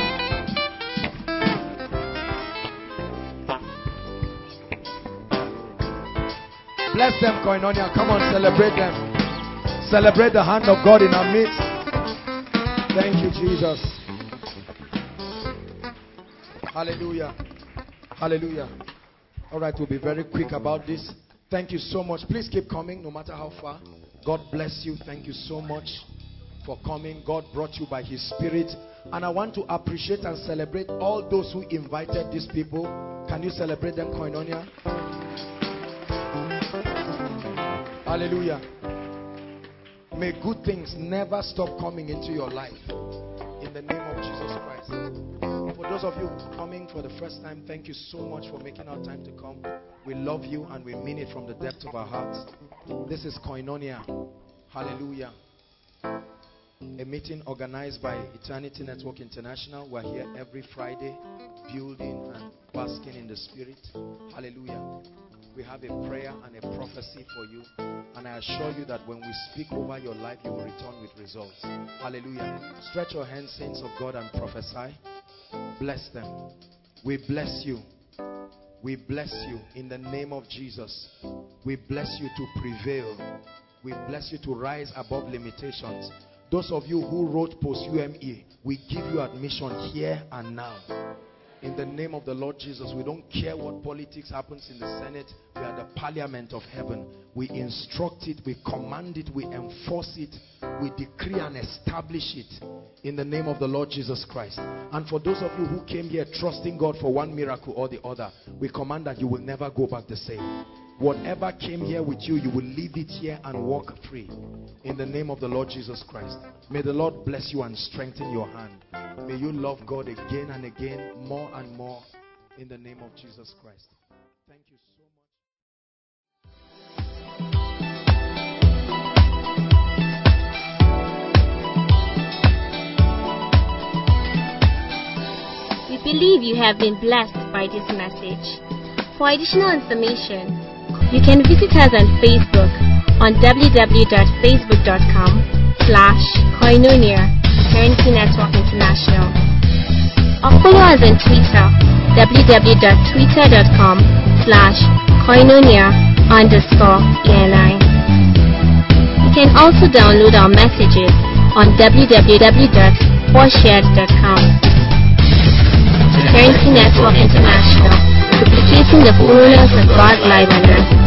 Bless them, Koinonia. Come on, celebrate them. Celebrate the hand of God in our midst. Thank you, Jesus. Hallelujah. Hallelujah. All right, we'll be very quick about this. Thank you so much. Please keep coming, no matter how far. God bless you. Thank you so much for coming. God brought you by His Spirit. And I want to appreciate and celebrate all those who invited these people. Can you celebrate them, Koinonia? Hallelujah. May good things never stop coming into your life. In the name of Jesus Christ. For those of you coming for the first time, thank you so much for making our time to come. We love you and we mean it from the depth of our hearts. This is Koinonia. Hallelujah. A meeting organized by Eternity Network International. We're here every Friday, building and basking in the Spirit. Hallelujah. We have a prayer and a prophecy for you. And I assure you that when we speak over your life, you will return with results. Hallelujah. Stretch your hands, saints of God, and prophesy. Bless them. We bless you. We bless you in the name of Jesus. We bless you to prevail. We bless you to rise above limitations. Those of you who wrote post-U M E, we give you admission here and now. In the name of the Lord Jesus, we don't care what politics happens in the Senate. We are the parliament of heaven. We instruct it, we command it, we enforce it, we decree and establish it in the name of the Lord Jesus Christ. And for those of you who came here trusting God for one miracle or the other, we command that you will never go back the same. Whatever came here with you, you will leave it here and walk free in the name of the Lord Jesus Christ. May the Lord bless you and strengthen your hand. May you love God again and again, more and more, in the name of Jesus Christ. Thank you so much. We believe you have been blessed by this message. For additional information, you can visit us on Facebook on w w w dot facebook dot com slash Koinonia Eternity Network International, or follow us on Twitter w w w dot twitter dot com slash Koinonia underscore E N I. You can also download our messages on w w w dot foreshared dot com. Eternity Network International, duplicating the fullness of God's life on earth.